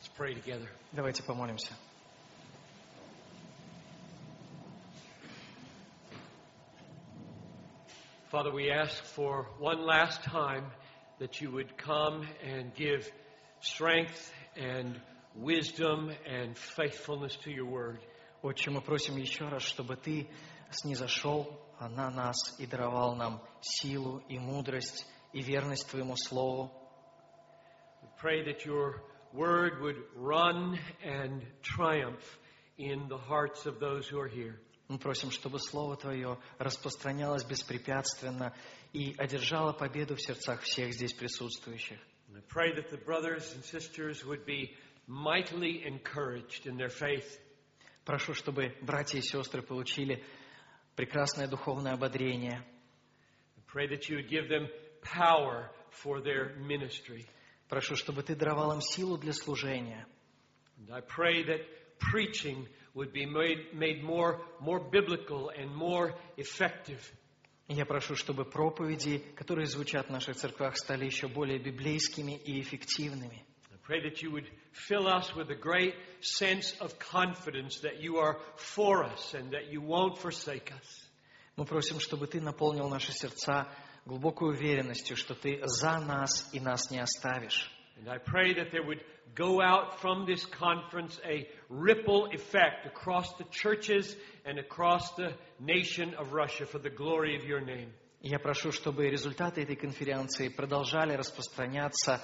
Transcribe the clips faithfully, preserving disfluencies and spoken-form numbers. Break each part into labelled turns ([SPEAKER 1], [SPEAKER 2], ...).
[SPEAKER 1] Let's pray together.
[SPEAKER 2] Давайте помолимся.
[SPEAKER 1] Father, we ask for one last time that you would come and give strength and wisdom and faithfulness to your word.
[SPEAKER 2] Отче, мы просим еще раз, чтобы Ты снизошел на нас и даровал нам силу и мудрость и верность Твоему Слову.
[SPEAKER 1] We pray that your word would run and triumph in the hearts of those who are here.
[SPEAKER 2] Мы просим, чтобы Слово Твое распространялось беспрепятственно и одержало победу в сердцах всех здесь присутствующих.
[SPEAKER 1] I pray that the brothers and sisters would be mightily encouraged in their faith.
[SPEAKER 2] Прошу, чтобы братья и сестры получили прекрасное духовное ободрение.
[SPEAKER 1] I pray that you would give them power for their ministry.
[SPEAKER 2] Прошу, чтобы Ты даровал им силу для служения.
[SPEAKER 1] And I pray that preaching would be made, made more, more biblical and more effective.
[SPEAKER 2] И я прошу, чтобы проповеди, которые звучат в наших церквах, стали еще более библейскими и эффективными.
[SPEAKER 1] I pray that you would fill us with a great sense of confidence that you are for us and that you won't forsake us.
[SPEAKER 2] Мы просим, чтобы Ты наполнил наши сердца глубокой уверенностью, что Ты за нас и нас не оставишь.
[SPEAKER 1] And I pray that there would go out from this conference a ripple effect across the churches and across the nation of Russia for the glory of your name.
[SPEAKER 2] И я прошу, чтобы результаты этой конференции продолжали распространяться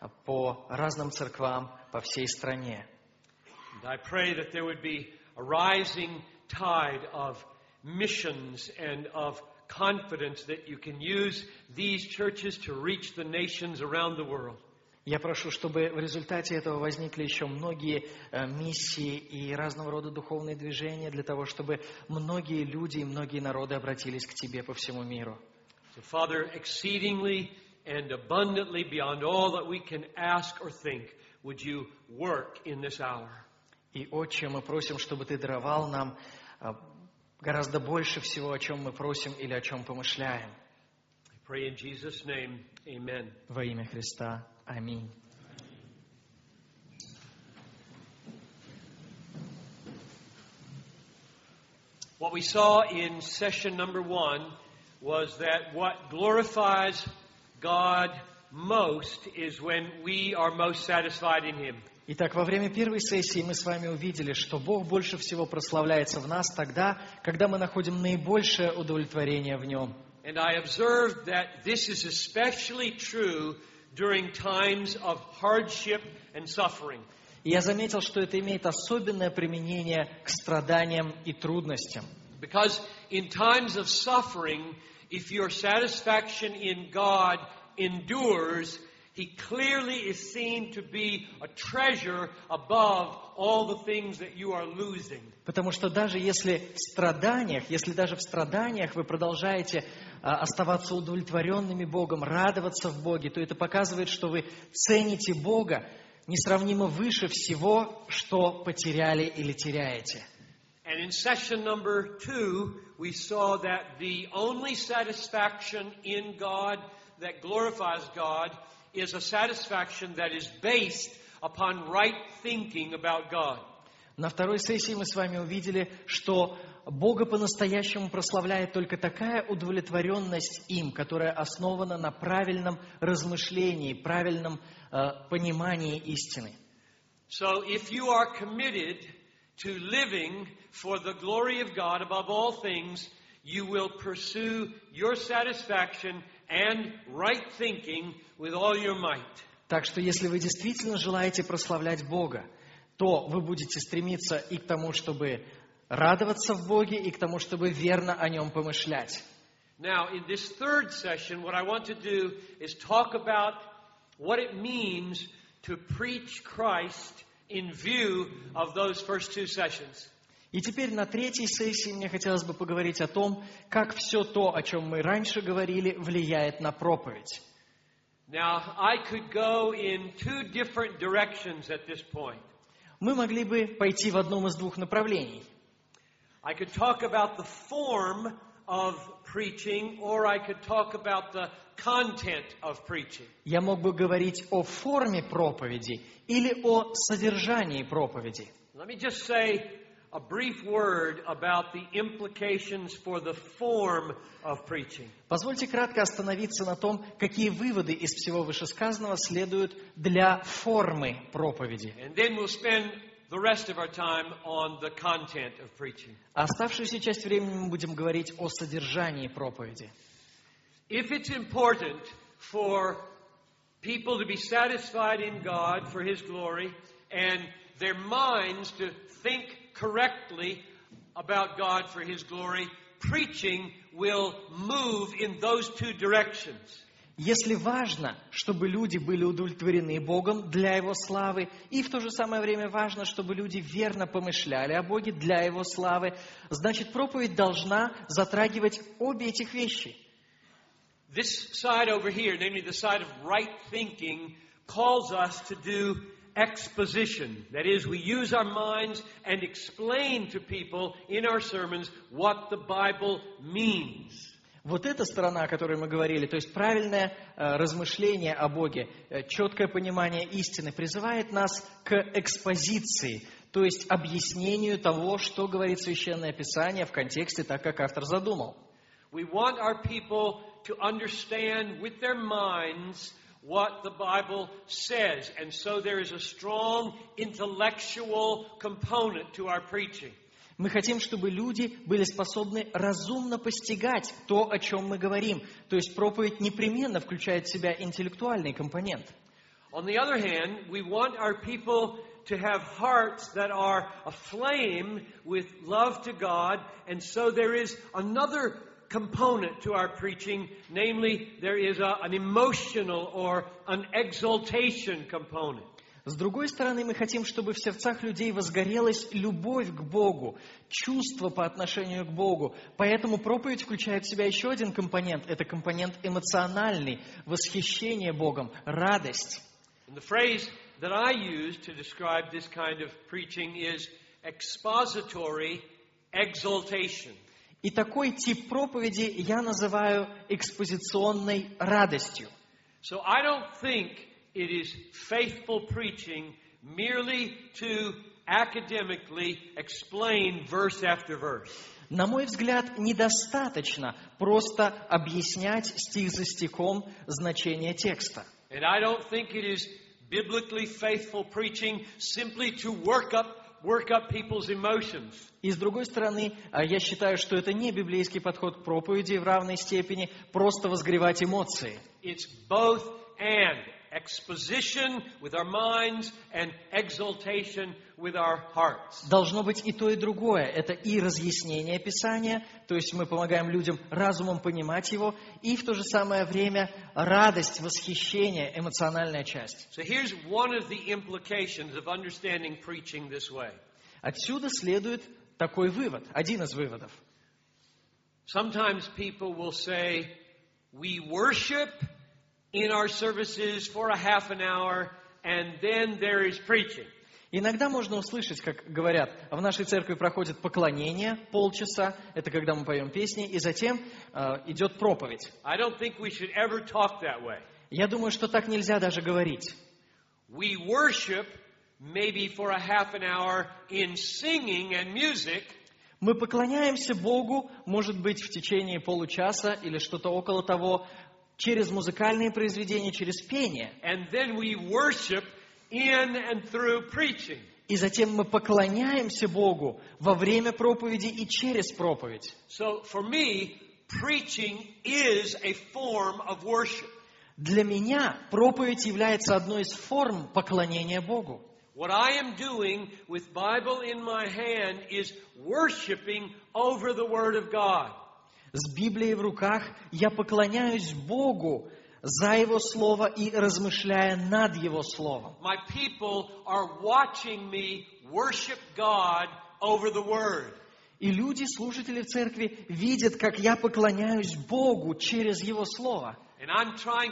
[SPEAKER 2] по разным церквам по всей стране.
[SPEAKER 1] And I pray that there would be a rising tide of missions and of confidence that you can use these churches to reach the nations around the world.
[SPEAKER 2] Я прошу, чтобы в результате этого возникли еще многие э, миссии и разного рода духовные движения для того, чтобы многие люди и многие народы обратились к Тебе по всему миру.
[SPEAKER 1] So, Father, exceedingly and abundantly beyond all that we can ask or think, would you work in this hour?
[SPEAKER 2] И, Отче, мы просим, чтобы Ты даровал нам э, гораздо больше всего, о чем мы просим или о чем помышляем.
[SPEAKER 1] I pray in Jesus' name, amen.
[SPEAKER 2] Во имя Христа. Аминь.
[SPEAKER 1] What we saw in session number one was that what glorifies God most is when we are most satisfied in Him.
[SPEAKER 2] Итак, во время первой сессии мы с вами увидели, что Бог больше всего прославляется в нас тогда, когда мы находим наибольшее удовлетворение в Нем.
[SPEAKER 1] And I observed that this is especially true during times of hardship and suffering.
[SPEAKER 2] И я заметил, что это имеет особенное применение к страданиям и трудностям.
[SPEAKER 1] Because in times of suffering, if your satisfaction in God endures, He clearly is seen to be a treasure above all the things that you are losing.
[SPEAKER 2] Потому что даже если в страданиях, если даже в страданиях вы продолжаете а, оставаться удовлетворенными Богом, радоваться в Боге, то это показывает, что вы цените Бога несравнимо выше всего, что потеряли или теряете.
[SPEAKER 1] And in session number two, we saw that the only satisfaction in God that glorifies God is a satisfaction that is based upon right thinking about God.
[SPEAKER 2] На второй сессии мы с вами увидели, что Бога по-настоящему прославляет только такая удовлетворенность им, которая основана на правильном размышлении, правильном э, понимании истины.
[SPEAKER 1] So if you are committed to living for the glory of God above all things, you will pursue your satisfaction and right thinking with all your might.
[SPEAKER 2] Так что если вы действительно желаете прославлять Бога, то вы будете стремиться и к тому, чтобы радоваться в Боге, и к тому, чтобы верно о Нем помышлять.
[SPEAKER 1] Now, in this third session, what I want to do is talk about what it means to preach Christ in view of those first two sessions.
[SPEAKER 2] И теперь на третьей сессии мне хотелось бы поговорить о том, как все то, о чем мы раньше говорили, влияет на проповедь.
[SPEAKER 1] Now, I could go in two different directions at this point.
[SPEAKER 2] Мы могли бы пойти в одном из двух направлений.
[SPEAKER 1] I could talk about the form of preaching, or I could talk about the content of preaching.
[SPEAKER 2] Я мог бы говорить о форме проповеди или о содержании проповеди.
[SPEAKER 1] Let me just say a brief word about the implications for the form of preaching.
[SPEAKER 2] Позвольте кратко остановиться на том, какие выводы из всего вышесказанного следуют для формы проповеди.
[SPEAKER 1] And then we'll spend the rest of our time on the content of preaching.
[SPEAKER 2] А оставшуюся часть времени мы будем говорить о содержании проповеди.
[SPEAKER 1] If it's important for people to be satisfied in God for His glory and their minds to think correctly about God for His glory, preaching will move in those two directions.
[SPEAKER 2] Если важно, чтобы люди были удовлетворены Богом для Его славы, и в то же самое время важно, чтобы люди верно помышляли о Боге для Его славы, значит, проповедь должна затрагивать обе этих вещи.
[SPEAKER 1] This side over here, namely the side of right thinking, calls us to do exposition. That is, we use our minds and explain to people in our sermons what the Bible means.
[SPEAKER 2] Вот эта сторона, о которой мы говорили, то есть правильное э, размышление о Боге, э, четкое понимание истины, призывает нас к экспозиции, то есть объяснению того, что говорит Священное Писание в контексте, так как автор задумал.
[SPEAKER 1] We want our people to understand with their minds what the Bible says. And so there is a strong intellectual component to our preaching.
[SPEAKER 2] Мы хотим, чтобы люди были способны разумно постигать то, о чем мы говорим. То есть проповедь непременно включает в себя интеллектуальный компонент.
[SPEAKER 1] On the other hand, we want our people to have hearts that are aflame with love to God. And so there is another component to our preaching, namely there is a, an emotional or an exaltation component.
[SPEAKER 2] С другой стороны, мы хотим, чтобы в сердцах людей возгорелась любовь к Богу, чувство по отношению к Богу. Поэтому проповедь включает в себя еще один компонент. Это компонент эмоциональный, восхищение Богом, радость.
[SPEAKER 1] And the phrase that I use to describe this kind of preaching is expository exaltation.
[SPEAKER 2] И такой тип проповеди я называю экспозиционной радостью.
[SPEAKER 1] So I don't think it is faithful preaching merely to academically explain verse after verse.
[SPEAKER 2] На мой взгляд, недостаточно просто объяснять стих за стихом значение текста.
[SPEAKER 1] And I don't think it is biblically faithful preaching simply to work up work up people's emotions.
[SPEAKER 2] И с другой стороны, я считаю, что это не библейский подход к проповеди в равной степени просто возгревать эмоции.
[SPEAKER 1] It's both and. Exposition with our minds and exaltation with our hearts.
[SPEAKER 2] Должно быть и то, и другое. Это и разъяснение Писания, то есть мы помогаем людям разумом понимать его, и в то же самое время радость, восхищение, эмоциональная часть.
[SPEAKER 1] So here's one of the implications of understanding preaching this way.
[SPEAKER 2] Отсюда следует такой вывод, один из выводов.
[SPEAKER 1] Sometimes people will say, we worship in our services for a half an hour, and then there is preaching.
[SPEAKER 2] Иногда можно услышать, как говорят, в нашей церкви проходит поклонение полчаса, это когда мы поем песни, и затем э, идет проповедь.
[SPEAKER 1] I don't think we should ever talk that way.
[SPEAKER 2] Я думаю, что так нельзя даже говорить.
[SPEAKER 1] We worship maybe for a half an hour in singing and music.
[SPEAKER 2] Мы поклоняемся Богу, может быть, в течение получаса или что-то около того, через музыкальные произведения, через пение.
[SPEAKER 1] And then we worship in and through preaching.
[SPEAKER 2] И затем мы поклоняемся Богу во время проповеди и через проповедь.
[SPEAKER 1] So for me, preaching is a form of worship.
[SPEAKER 2] Для меня проповедь является одной из форм поклонения Богу.
[SPEAKER 1] What I am doing with Bible in my hand is worshiping over the Word of God.
[SPEAKER 2] С Библией в руках я поклоняюсь Богу за Его Слово и размышляя над Его Словом.
[SPEAKER 1] My people are watching me worship God over the Word.
[SPEAKER 2] И люди, служители в церкви, видят, как я поклоняюсь Богу через Его Слово.
[SPEAKER 1] And I'm trying to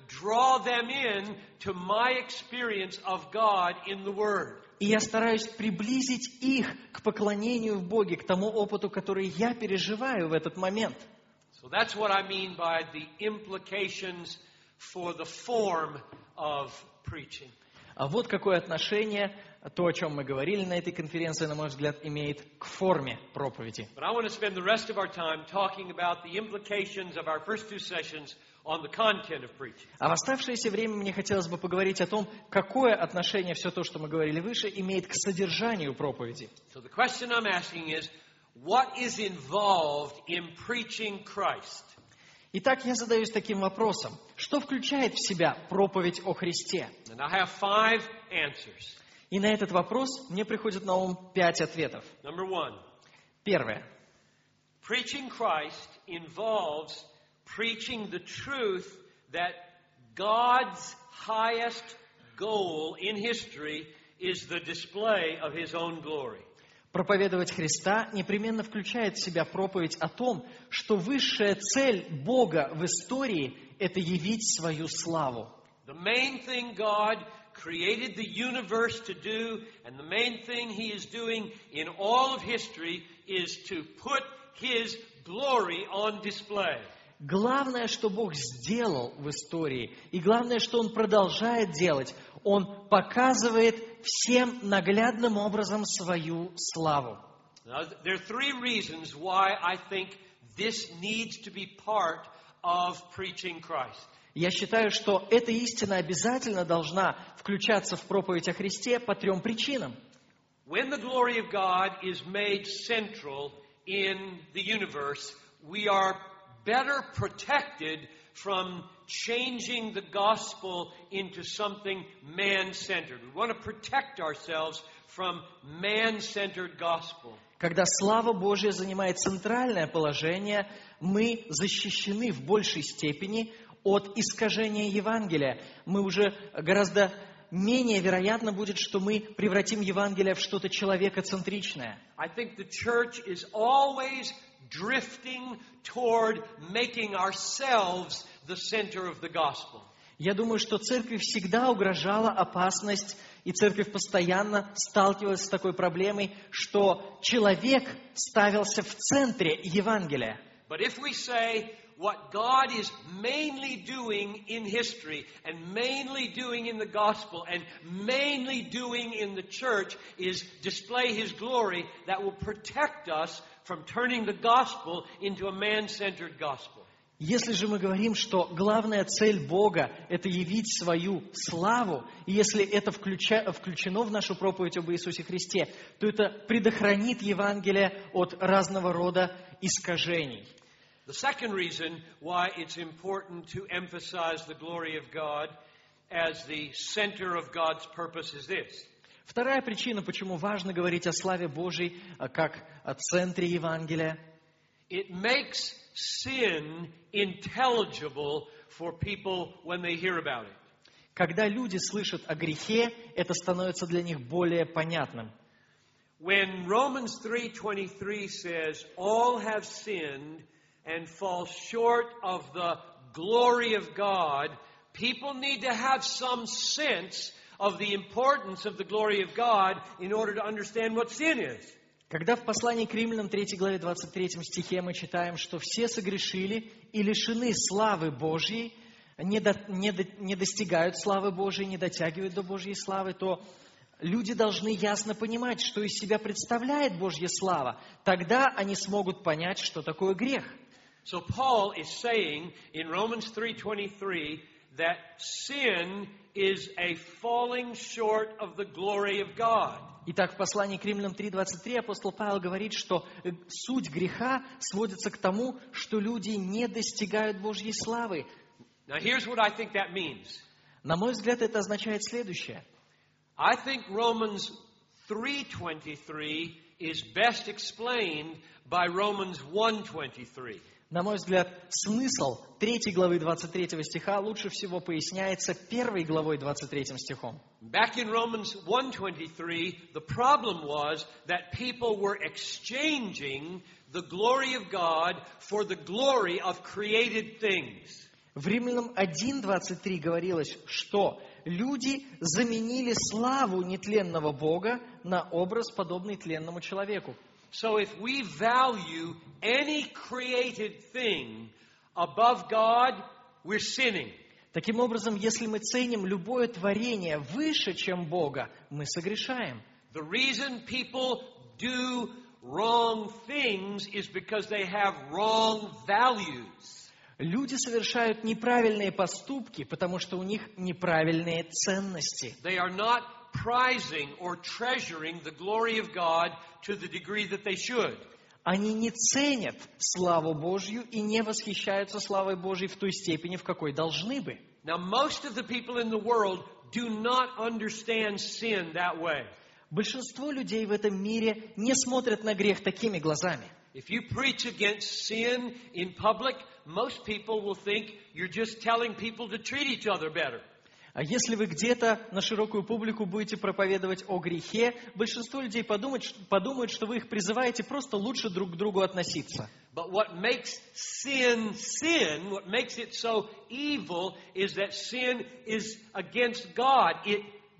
[SPEAKER 1] draw them in to my experience of God in the Word.
[SPEAKER 2] И я стараюсь приблизить их к поклонению в Боге, к тому опыту, который я переживаю в этот момент.
[SPEAKER 1] So that's what I mean by the implications for the form of preaching.
[SPEAKER 2] А вот какое отношение то, о чем мы говорили на этой конференции, на мой взгляд, имеет к форме проповеди.
[SPEAKER 1] But I want to spend the rest of our time talking about the implications of our first two sessions on the content of preaching.
[SPEAKER 2] А в оставшееся время мне хотелось бы поговорить о том, какое отношение все то, что мы говорили выше, имеет к содержанию проповеди.
[SPEAKER 1] So the question I'm asking is, what is involved in preaching Christ?
[SPEAKER 2] Итак, я задаюсь таким вопросом. Что включает в себя проповедь о Христе?
[SPEAKER 1] And I have five answers.
[SPEAKER 2] И на этот вопрос мне приходит на ум пять ответов.
[SPEAKER 1] Number one,
[SPEAKER 2] Первое.
[SPEAKER 1] preaching Christ involves preaching the truth that God's highest goal in history is the display of His own glory.
[SPEAKER 2] Проповедовать Христа непременно включает в себя проповедь о том, что высшая цель Бога в истории – это явить свою славу.
[SPEAKER 1] The main thing God created the universe to do, and the main thing He is doing in all of history is to put His glory on display.
[SPEAKER 2] Главное, что Бог сделал в истории, и главное, что Он продолжает делать, Он показывает всем наглядным образом свою славу.
[SPEAKER 1] Now, there are three reasons why I think this needs to be part of preaching Christ.
[SPEAKER 2] Я считаю, что эта истина обязательно должна включаться в проповедь о Христе по трем причинам.
[SPEAKER 1] When the glory of God is made central in the universe, we are better protected from changing the gospel into something man-centered. We want to protect ourselves from man-centered gospel.
[SPEAKER 2] Когда слава Божья занимает центральное положение, мы защищены в большей степени от искажения Евангелия. Мы уже гораздо менее вероятно будет, что мы превратим Евангелие в что-то человекоцентричное.
[SPEAKER 1] I think the church is always drifting toward making ourselves the center of the gospel.
[SPEAKER 2] Я думаю, что церкви всегда угрожала опасность, и церковь постоянно сталкивалась с такой проблемой, что человек ставился в центре Евангелия.
[SPEAKER 1] But if we say what God is mainly doing in history and mainly doing in the gospel and mainly doing in the church is display His glory, that will protect us from turning the gospel into a man-centered gospel.
[SPEAKER 2] Если же мы говорим, что главная цель Бога – это явить свою славу, и если это включа, включено в нашу проповедь об Иисусе Христе, то это предохранит Евангелие от разного рода искажений.
[SPEAKER 1] The second reason why it's important to emphasize the glory of God as the center of God's purpose is this.
[SPEAKER 2] Вторая причина, почему важно говорить о славе Божьей как о центре Евангелия.
[SPEAKER 1] It makes sin intelligible for people when they hear about it.
[SPEAKER 2] Когда люди слышат о грехе, это становится для них более понятным.
[SPEAKER 1] When Romans three twenty-three says, all have sinned and fall short of the glory of God, people need to have some sense of the importance of the glory of God in order to understand what sin is.
[SPEAKER 2] Когда в послании к Римлянам третьей главе двадцать третьем стихе мы читаем, что все согрешили и лишены славы Божьей, не, до, не, до, не достигают славы Божьей, не дотягивают до Божьей славы, то люди должны ясно понимать, что из себя представляет Божья слава. Тогда они смогут понять, что такое грех.
[SPEAKER 1] So Paul is saying in Romans three twenty-three that sin is a falling short of the glory of God.
[SPEAKER 2] Итак, в послании к Римлянам три двадцать три апостол Павел говорит, что суть греха сводится к тому, что люди не достигают Божьей славы.
[SPEAKER 1] Now here's what I think that means.
[SPEAKER 2] На мой взгляд, это означает следующее.
[SPEAKER 1] I think Romans three twenty-three is best explained by Romans one twenty-three.
[SPEAKER 2] На мой взгляд, смысл третьей главы двадцать третьего стиха лучше всего поясняется первой главой двадцать третьим стихом.
[SPEAKER 1] Back in Romans one twenty-three, the problem was that people were exchanging the glory of God for the glory of created things.
[SPEAKER 2] В Римлянам один двадцать три говорилось, что люди заменили славу нетленного Бога на образ, подобный тленному человеку.
[SPEAKER 1] So if we value any created thing above God, we're sinning.
[SPEAKER 2] Таким образом, если мы ценим любое творение выше, чем Бога, мы согрешаем.
[SPEAKER 1] The reason people do wrong things is because they have wrong values.
[SPEAKER 2] Люди совершают неправильные поступки, потому что у них неправильные ценности.
[SPEAKER 1] They are not prizing or treasuring the glory of God to the degree that they should.
[SPEAKER 2] Они не ценят славу Божью и не восхищаются славой Божьей в той степени, в какой должны бы.
[SPEAKER 1] Now, most of the people in the world do not understand sin that way.
[SPEAKER 2] Большинство людей в этом мире не смотрят на грех такими глазами.
[SPEAKER 1] If you preach against sin in public, most people will think you're just telling people to treat each other better.
[SPEAKER 2] А если вы где-то на широкую публику будете проповедовать о грехе, большинство людей подумают, подумают, что вы их призываете просто лучше друг к другу относиться.
[SPEAKER 1] But what makes sin sin, what makes it so evil, is that sin is against God. It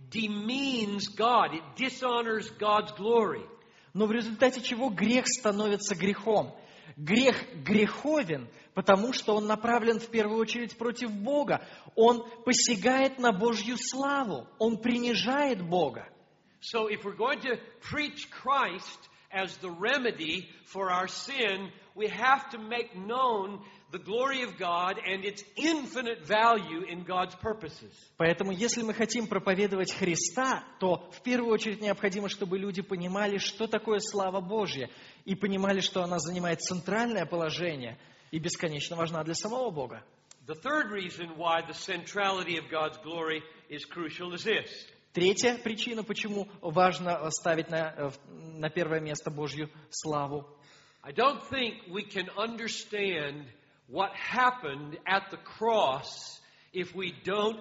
[SPEAKER 1] demeans God. It dishonors God's glory.
[SPEAKER 2] Но в результате чего грех становится грехом? Грех греховен, потому что он направлен в первую очередь против Бога. Он посягает на Божью славу. Он принижает Бога.
[SPEAKER 1] So if we're going to preach Christ as the remedy for our sin, we have to make known the glory of God and its infinite value in God's purposes.
[SPEAKER 2] Поэтому, если мы хотим проповедовать Христа, то в первую очередь необходимо, чтобы люди понимали, что такое слава Божья, и понимали, что она занимает центральное положение и бесконечно важна для самого Бога.
[SPEAKER 1] The third reason why the centrality of God's glory is crucial is this.
[SPEAKER 2] Третья причина, почему важно ставить на, на первое место Божью славу.
[SPEAKER 1] I don't think we can understand what happened at the cross if we don't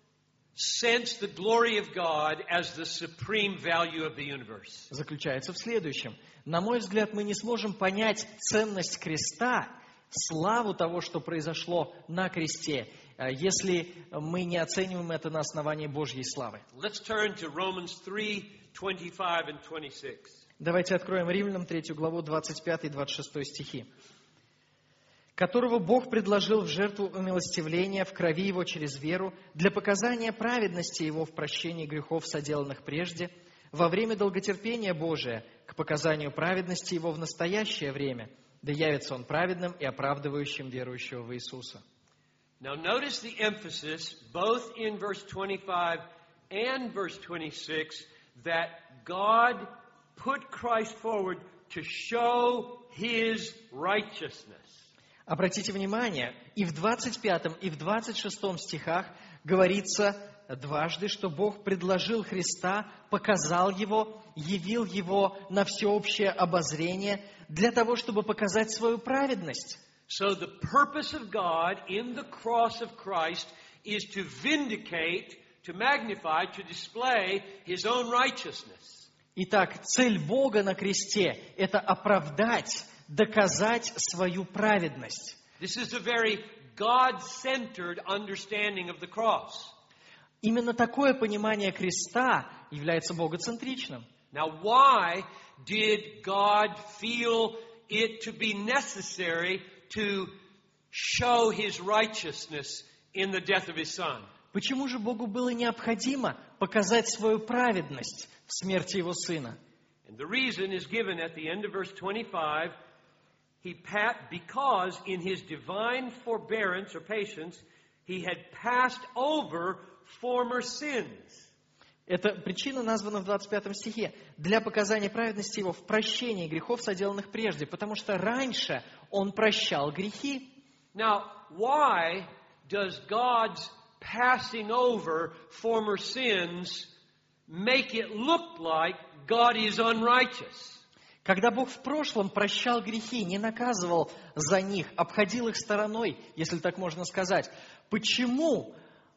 [SPEAKER 1] sense the glory of God as the supreme value of the universe.
[SPEAKER 2] Заключается в следующем. На мой взгляд, мы не сможем понять ценность креста, славу того, что произошло на кресте, если мы не оцениваем это на основании Божьей славы.
[SPEAKER 1] Let's turn to Romans three, twenty-five and twenty-six.
[SPEAKER 2] Давайте откроем Римлянам третью главу, двадцать пятый и двадцать шестой стихи. «Которого Бог предложил в жертву умилостивления в крови Его через веру для показания праведности Его в прощении грехов, соделанных прежде, во время долготерпения Божия, к показанию праведности Его в настоящее время, да явится Он праведным и оправдывающим верующего в Иисуса».
[SPEAKER 1] Now notice the emphasis both in verse twenty-five and verse twenty-six that God put Christ forward to show His righteousness.
[SPEAKER 2] Обратите внимание, и в двадцать пятом, и в двадцать шестом стихах говорится дважды, что Бог предложил Христа, показал Его, явил Его на всеобщее обозрение для того, чтобы показать свою праведность.
[SPEAKER 1] So the purpose of God in the cross of Christ is to vindicate, to magnify, to display His own righteousness.
[SPEAKER 2] Итак, цель Бога на кресте – это оправдать, доказать свою праведность.
[SPEAKER 1] This is a very God-centered understanding of the cross.
[SPEAKER 2] Именно такое понимание креста является богоцентричным.
[SPEAKER 1] Now, why did God feel it to be necessary to show His righteousness in the death of His Son?
[SPEAKER 2] Почему же Богу было необходимо показать свою праведность в смерти Его Сына?
[SPEAKER 1] And the reason is given at the end of verse twenty-five. He pat, because in His divine forbearance or patience, He had passed over former sins.
[SPEAKER 2] Эта причина названа в двадцать пятом стихе. Для показания праведности Его в прощении грехов, соделанных прежде, потому что раньше Он прощал грехи.
[SPEAKER 1] Now, why does God's passing over former sins make it look like God is unrighteous?
[SPEAKER 2] Когда Бог в прошлом прощал грехи, не наказывал за них, обходил их стороной, если так можно сказать, почему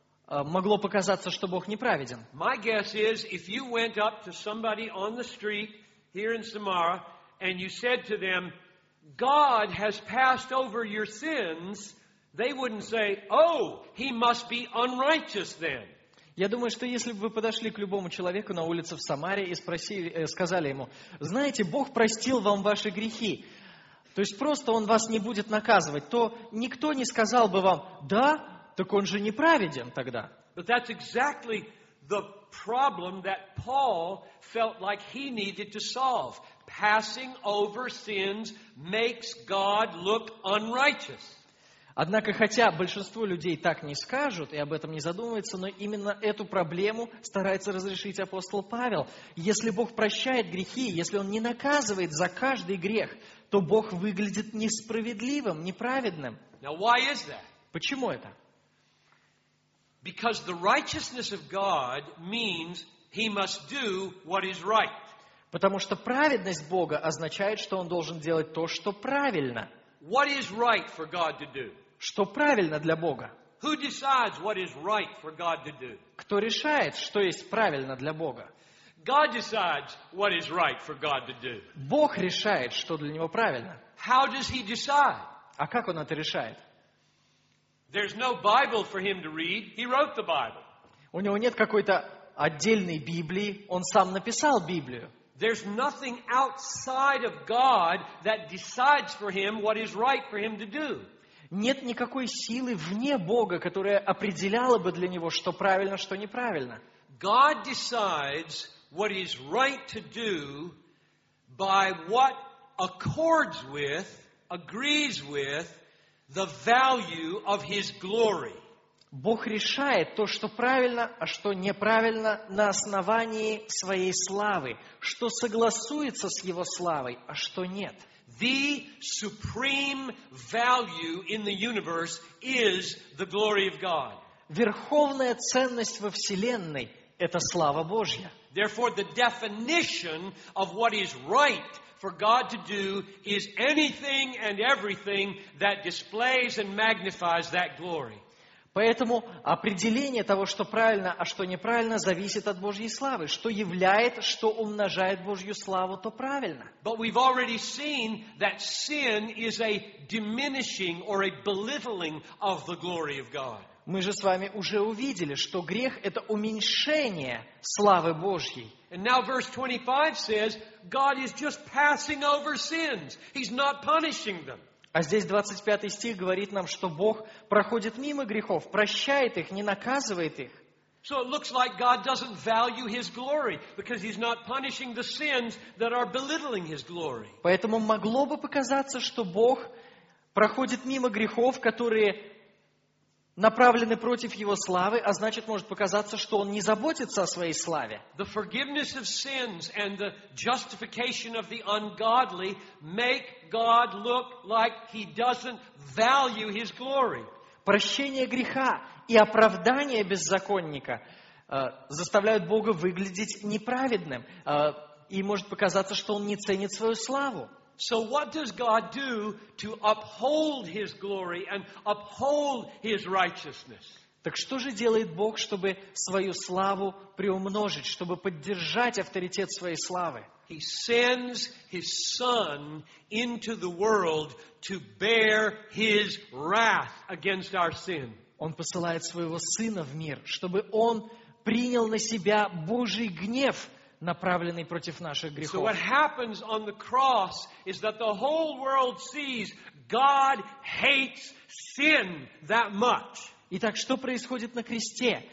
[SPEAKER 2] могло показаться, что Бог неправеден?
[SPEAKER 1] My guess is, if you went up to somebody on the street here in Samara and you said to them, God has passed over your sins, they wouldn't say, oh, he must be unrighteous then.
[SPEAKER 2] Я думаю, что если бы вы подошли к любому человеку на улице в Самаре и спросили, э, сказали ему, знаете, Бог простил вам ваши грехи, то есть просто Он вас не будет наказывать, то никто не сказал бы вам, да, так Он же неправеден тогда.
[SPEAKER 1] But that's exactly the problem that Paul felt like he needed to solve. Passing over sins makes God look unrighteous.
[SPEAKER 2] Однако, хотя большинство людей так не скажут и об этом не задумываются, но именно эту проблему старается разрешить апостол Павел. Если Бог прощает грехи, если Он не наказывает за каждый грех, то Бог выглядит несправедливым, неправедным.
[SPEAKER 1] Now, why is that?
[SPEAKER 2] Почему это?
[SPEAKER 1] Because the righteousness of God means He must do what is right.
[SPEAKER 2] Потому что праведность Бога означает, что Он должен делать то, что правильно.
[SPEAKER 1] What is right for God to do?
[SPEAKER 2] Что правильно для Бога?
[SPEAKER 1] Who decides what is right for God to do?
[SPEAKER 2] Кто решает, что есть правильно для Бога?
[SPEAKER 1] God decides what is right for God to do.
[SPEAKER 2] Бог решает, что для Него правильно.
[SPEAKER 1] How does He decide?
[SPEAKER 2] А как Он это решает?
[SPEAKER 1] There's no Bible for Him to read. He wrote the Bible.
[SPEAKER 2] У Него нет какой-то отдельной Библии, Он сам написал Библию.
[SPEAKER 1] There's nothing outside of God that decides for Him what is right for Him to do.
[SPEAKER 2] Нет никакой силы вне Бога, которая определяла бы для Него, что правильно, что неправильно.
[SPEAKER 1] God decides what is right to do by what accords with, agrees with, the value of His glory.
[SPEAKER 2] Бог решает то, что правильно, а что неправильно на основании своей славы, что согласуется с Его славой, а что нет.
[SPEAKER 1] The supreme value in the universe is the glory of God.
[SPEAKER 2] Верховная ценность во Вселенной – это слава Божья.
[SPEAKER 1] Therefore, the definition of what is right for God to do is anything and everything that displays and magnifies that glory.
[SPEAKER 2] Поэтому определение того, что правильно, а что неправильно, зависит от Божьей славы. Что являет, что умножает Божью славу, то правильно.
[SPEAKER 1] But we've already seen that sin is a diminishing or a belittling of the glory of God.
[SPEAKER 2] Мы же с вами уже увидели, что грех – это уменьшение славы Божьей.
[SPEAKER 1] And now verse twenty-five says, God is just passing over sins. He's not punishing them.
[SPEAKER 2] А здесь двадцать пятый стих говорит нам, что Бог проходит мимо грехов, прощает их, не наказывает их.
[SPEAKER 1] So it looks like God doesn't value His glory because He's not punishing the sins that are belittling His glory.
[SPEAKER 2] Поэтому могло бы показаться, что Бог проходит мимо грехов, которые направлены против Его славы, а значит, может показаться, что Он не заботится о своей славе.
[SPEAKER 1] The forgiveness of sins and the justification of the ungodly make God look like He doesn't value His glory.
[SPEAKER 2] Прощение греха и оправдание беззаконника э, заставляют Бога выглядеть неправедным, э, и может показаться, что Он не ценит свою славу.
[SPEAKER 1] So what does God do to uphold His glory and uphold His righteousness?
[SPEAKER 2] Так что же делает Бог, чтобы свою славу приумножить, чтобы поддержать авторитет своей славы?
[SPEAKER 1] He sends His Son into the world to bear His wrath against our sin.
[SPEAKER 2] Он посылает своего Сына в мир, чтобы Он принял на себя Божий гнев, направленный против наших
[SPEAKER 1] So
[SPEAKER 2] грехов.
[SPEAKER 1] what happens on the cross is that the whole world sees God hates sin that much.
[SPEAKER 2] Итак, что происходит на кресте?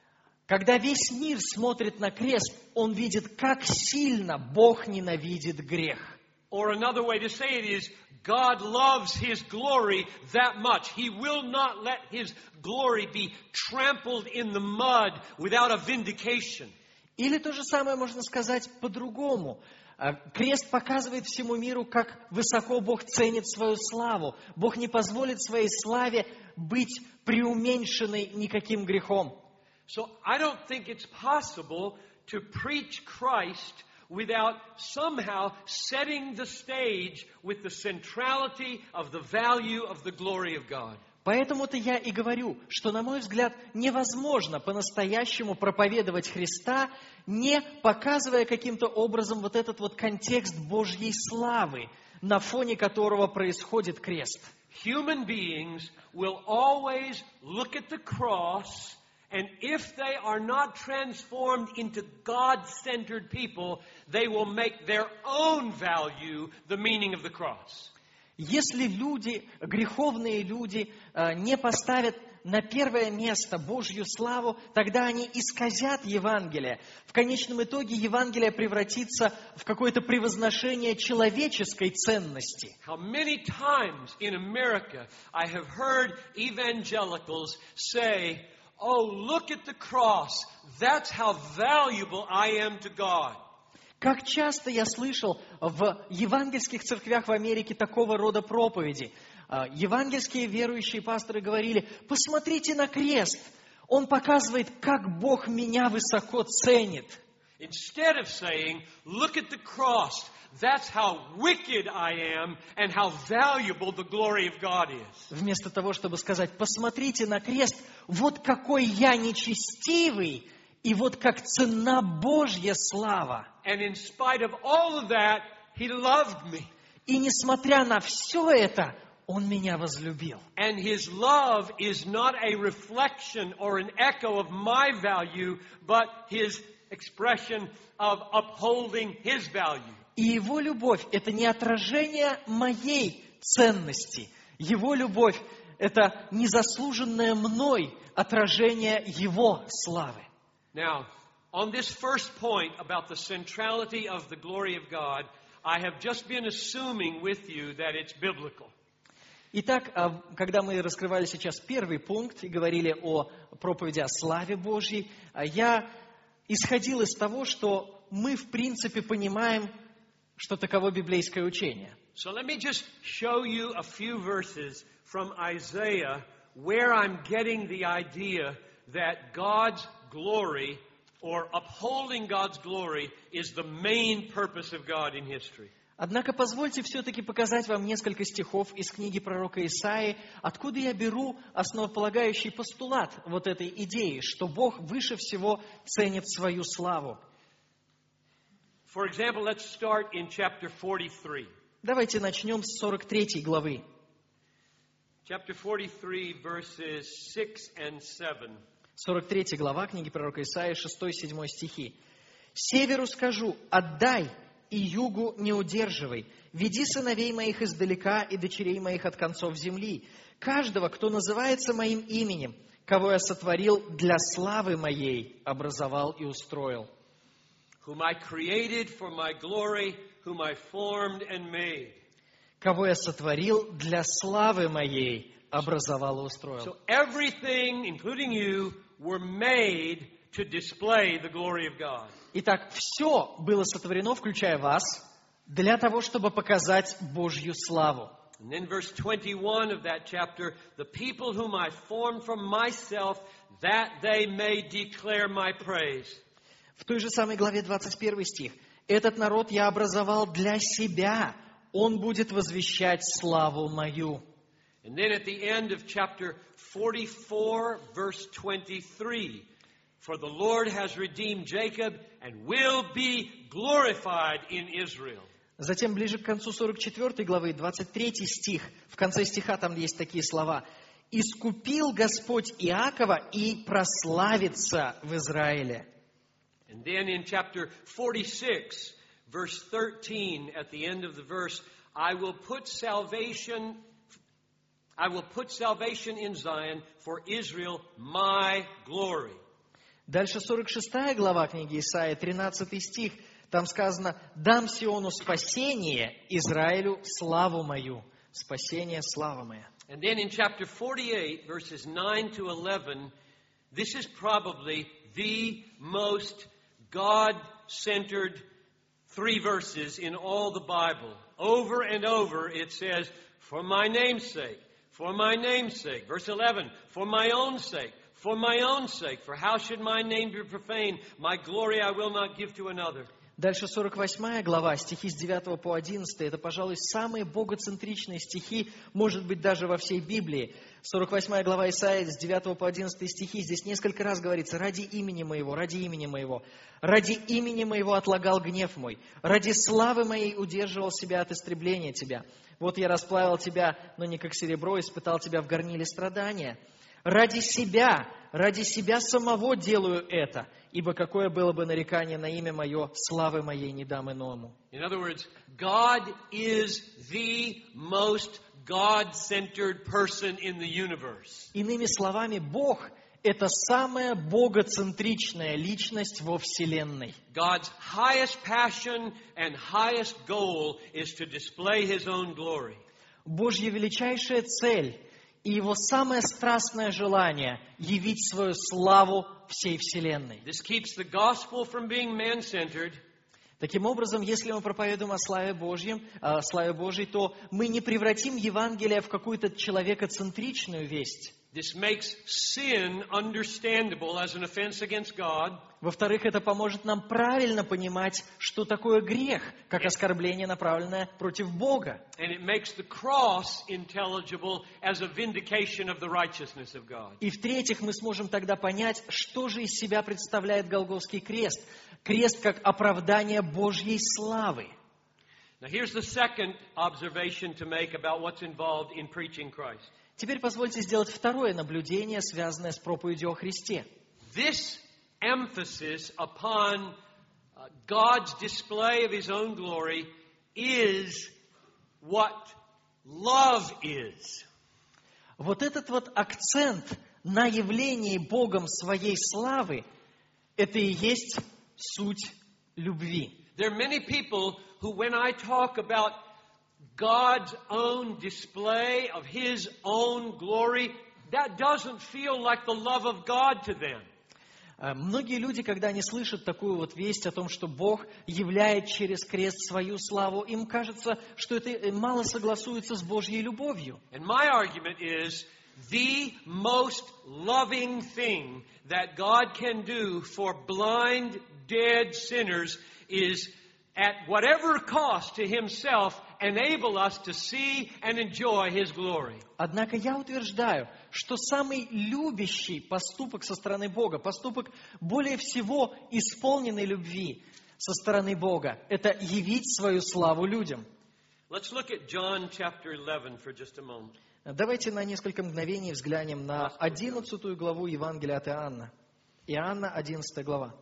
[SPEAKER 2] Когда весь мир смотрит на крест, он видит, как сильно Бог ненавидит грех.
[SPEAKER 1] Or another way to say it is, God loves His glory that much. He will not let His glory be trampled in the mud without a vindication.
[SPEAKER 2] Или то же самое можно сказать по-другому. Крест показывает всему миру, как высоко Бог ценит свою славу. Бог не позволит своей славе быть преуменьшенной никаким грехом.
[SPEAKER 1] So I don't think it's possible to preach Christ without somehow setting the stage with the centrality of the value of the glory of God.
[SPEAKER 2] Поэтому-то я и говорю, что, на мой взгляд, невозможно по-настоящему проповедовать Христа, не показывая каким-то образом вот этот вот контекст Божьей славы, на фоне которого происходит крест.
[SPEAKER 1] human beings will always look at the cross, and if they are not transformed into God-centered people, they will make their own value the meaning of the cross.
[SPEAKER 2] Если люди, греховные люди, не поставят на первое место Божью славу, тогда они исказят Евангелие. В конечном итоге Евангелие превратится в какое-то превозношение человеческой ценности.
[SPEAKER 1] How many times in America I have heard evangelicals say, "Oh, look at the cross. That's how valuable I am to God."
[SPEAKER 2] Как часто я слышал в евангельских церквях в Америке такого рода проповеди. Евангельские верующие пасторы говорили: посмотрите на крест, он показывает, как Бог меня высоко ценит.
[SPEAKER 1] Instead of saying, "Look at the cross, that's how wicked I am and how valuable the glory of God is."
[SPEAKER 2] Вместо того, чтобы сказать: посмотрите на крест, вот какой я нечестивый, и вот как ценна Божья слава.
[SPEAKER 1] And in spite of all of that, He loved me.
[SPEAKER 2] И несмотря на все это, Он меня возлюбил.
[SPEAKER 1] And His love is not a reflection or an echo of my value, but His expression of upholding His value.
[SPEAKER 2] И Его любовь – это не отражение моей ценности. Его любовь – это незаслуженное мной отражение Его славы.
[SPEAKER 1] Now, on this first point about the centrality of the glory of God, I have just been assuming with you that it's biblical.
[SPEAKER 2] Итак, когда мы раскрывали сейчас первый пункт и говорили о проповеди о славе Божьей, я исходил из того, что мы в принципе понимаем, что таково библейское учение.
[SPEAKER 1] So let me just show you a few verses from Isaiah where I'm getting the idea that God's glory or upholding God's glory is the main purpose of God in history.
[SPEAKER 2] Однако позвольте все-таки показать вам несколько стихов из книги пророка Исаии, откуда я беру основополагающий постулат вот этой идеи, что Бог выше всего ценит свою славу.
[SPEAKER 1] For example, let's start in chapter forty-three.
[SPEAKER 2] Давайте начнем с сорок третьей главы.
[SPEAKER 1] Chapter forty-three, verses six and seven.
[SPEAKER 2] сорок третья глава книги пророка Исаии, шестой-седьмой стихи. «Северу скажу, отдай, и югу не удерживай. Веди сыновей моих издалека и дочерей моих от концов земли. Каждого, кто называется моим именем, кого я сотворил для славы моей, образовал и устроил».
[SPEAKER 1] Whom I created for my glory, whom I formed and made.
[SPEAKER 2] Кого я сотворил для славы моей, образовал и устроил.
[SPEAKER 1] So everything, including you, were made to display the glory of God.
[SPEAKER 2] Итак, все было сотворено, включая вас, для того, чтобы показать Божью славу.
[SPEAKER 1] And then verse twenty-one of that chapter, the people whom I formed from myself, that they may declare my praise.
[SPEAKER 2] В той же самой главе двадцать первый стих. «Этот народ я образовал для себя, он будет возвещать славу мою».
[SPEAKER 1] And then at the end of chapter forty-four, verse twenty-three, for the Lord has redeemed Jacob and will be glorified in Israel.
[SPEAKER 2] Затем ближе к концу сорок четвёртой главы, двадцать третий стих, в конце стиха там есть такие слова. «Искупил Господь Иакова и прославится в Израиле».
[SPEAKER 1] And then in chapter forty-six, verse thirteen, at the end of the verse, I will put salvation, I will put salvation in Zion for Israel, my glory.
[SPEAKER 2] Дальше сорок шестая глава книги Исаии, тринадцатый стих, там сказано: «Дам Сиону спасение, Израилю славу мою». Спасение, слава моя.
[SPEAKER 1] And then in chapter forty-eight, verses nine to eleven, this is probably the most God-centered three verses in all the Bible. Over and over it says, for my name's sake, for my name's sake. Verse eleven, for my own sake, for my own sake. For how should my name be profaned? My glory I will not give to another.
[SPEAKER 2] Дальше сорок восьмая глава, стихи с девятого по одиннадцатый. Это, пожалуй, самые богоцентричные стихи, может быть, даже во всей Библии. сорок восьмая глава Исаии с девятого по одиннадцатый стихи. Здесь несколько раз говорится: «Ради имени моего, ради имени моего, ради имени моего отлагал гнев мой, ради славы моей удерживал себя от истребления тебя. Вот я расплавил тебя, но не как серебро, испытал тебя в горниле страдания. Ради себя, ради себя самого делаю это, ибо какое было бы нарекание на имя мое, славы моей не дам иному».
[SPEAKER 1] In other words, God is the most God-centered person in the universe.
[SPEAKER 2] Иными словами, Бог – это самая богоцентричная личность во Вселенной.
[SPEAKER 1] God's highest passion and highest goal is to display His own glory.
[SPEAKER 2] Божья величайшая цель и Его самое страстное желание – явить свою славу всей Вселенной.
[SPEAKER 1] This keeps the gospel from being man-centered.
[SPEAKER 2] Таким образом, если мы проповедуем о славе Божьем, о славе Божьей, то мы не превратим Евангелие в какую-то человекоцентричную весть.
[SPEAKER 1] This makes sin understandable as an offense against God.
[SPEAKER 2] Во-вторых, это поможет нам правильно понимать, что такое грех, как оскорбление, направленное против Бога.
[SPEAKER 1] And it makes the cross intelligible as a vindication of the righteousness of God.
[SPEAKER 2] И в-третьих, мы сможем тогда понять, что же из себя представляет Голгофский крест. Крест как оправдание Божьей славы.
[SPEAKER 1] Now here's the second observation to make about what's involved in preaching Christ.
[SPEAKER 2] Теперь позвольте сделать второе наблюдение, связанное с проповедью о Христе.
[SPEAKER 1] This emphasis upon uh, God's display of His own glory is what love is.
[SPEAKER 2] Вот этот вот акцент на явлении Богом своей славы, это и есть суть любви.
[SPEAKER 1] There are many people who, when I talk about God's own display of His own glory, that doesn't feel like the love of God to them.
[SPEAKER 2] Многие люди, когда они слышат такую вот весть о том, что Бог являет через крест свою славу, им кажется, что это мало согласуется с Божьей любовью.
[SPEAKER 1] And my argument is the most loving thing that God can do for blind, dead sinners is at whatever cost to Himself enable us to see and enjoy His glory.
[SPEAKER 2] Однако я утверждаю, что самый любящий поступок со стороны Бога, поступок более всего исполненной любви со стороны Бога, это явить свою славу людям.
[SPEAKER 1] Let's look at John chapter eleven for just a moment.
[SPEAKER 2] Давайте на несколько мгновений взглянем на одиннадцатую главу Евангелия от Иоанна. Иоанна, одиннадцатая глава.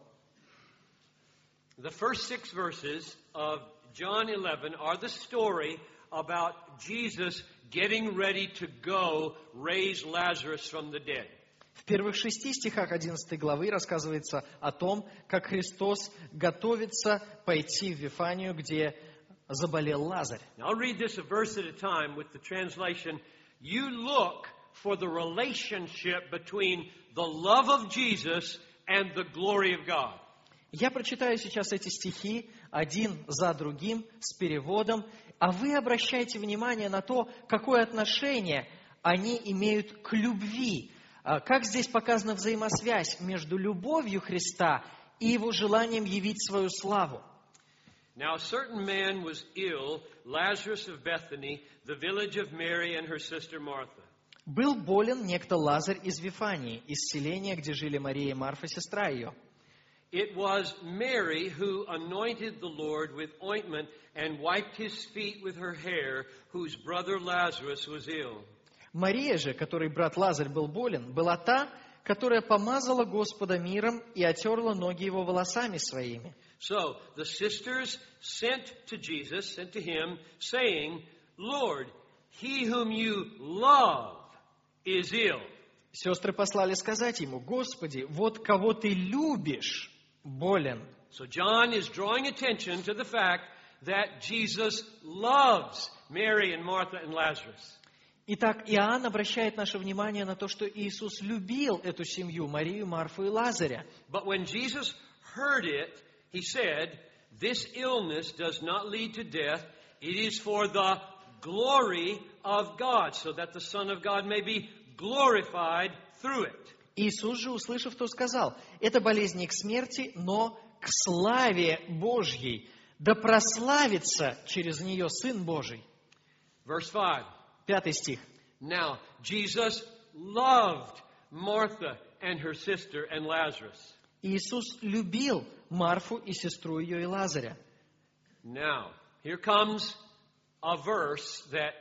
[SPEAKER 1] The first six verses of John eleven are the story about Jesus getting ready to go raise Lazarus from the dead.
[SPEAKER 2] В первых шести стихах одиннадцатой главы рассказывается о том, как Христос готовится пойти в Вифанию, где заболел Лазарь.
[SPEAKER 1] Now, I'll read this a verse at a time with the translation. You look for the relationship between the love of Jesus and the glory of God.
[SPEAKER 2] Я прочитаю сейчас эти стихи один за другим с переводом, а вы обращайте внимание на то, какое отношение они имеют к любви. Как здесь показана взаимосвязь между любовью Христа и Его желанием явить свою славу.
[SPEAKER 1] Now a certain man was ill, Lazarus of Bethany, the village of Mary and her sister Martha.
[SPEAKER 2] Был болен некто Лазарь из Вифании, из селения, где жили Мария и Марфа, сестра ее.
[SPEAKER 1] It was Mary who anointed the Lord with ointment and wiped His feet with her hair, whose brother Lazarus was ill.
[SPEAKER 2] Мария же, которой брат Лазарь был болен, была та, которая помазала Господа миром и отерла ноги его волосами своими.
[SPEAKER 1] So the sisters sent to Jesus, sent to Him, saying, Lord, he whom you love is ill.
[SPEAKER 2] Сестры послали сказать ему: Господи, вот кого ты любишь, болен.
[SPEAKER 1] So John is drawing attention to the fact that Jesus loves Mary and Martha and Lazarus.
[SPEAKER 2] Итак, Иоанн обращает наше внимание на то, что Иисус любил эту семью, Марию, Марфу и Лазаря.
[SPEAKER 1] But when Jesus heard it, He said, this illness does not lead to death. It is for the glory of God, so that the Son of God may be glorified through it.
[SPEAKER 2] Иисус же, услышав то, сказал: «Эта болезнь не к смерти, но к славе Божьей, да прославится через нее Сын Божий.
[SPEAKER 1] Verse five.
[SPEAKER 2] Пятый стих.
[SPEAKER 1] Now, Jesus loved Martha and her sister and Lazarus.
[SPEAKER 2] Иисус любил Марфу и сестру ее и Лазаря.
[SPEAKER 1] Now, here comes a verse that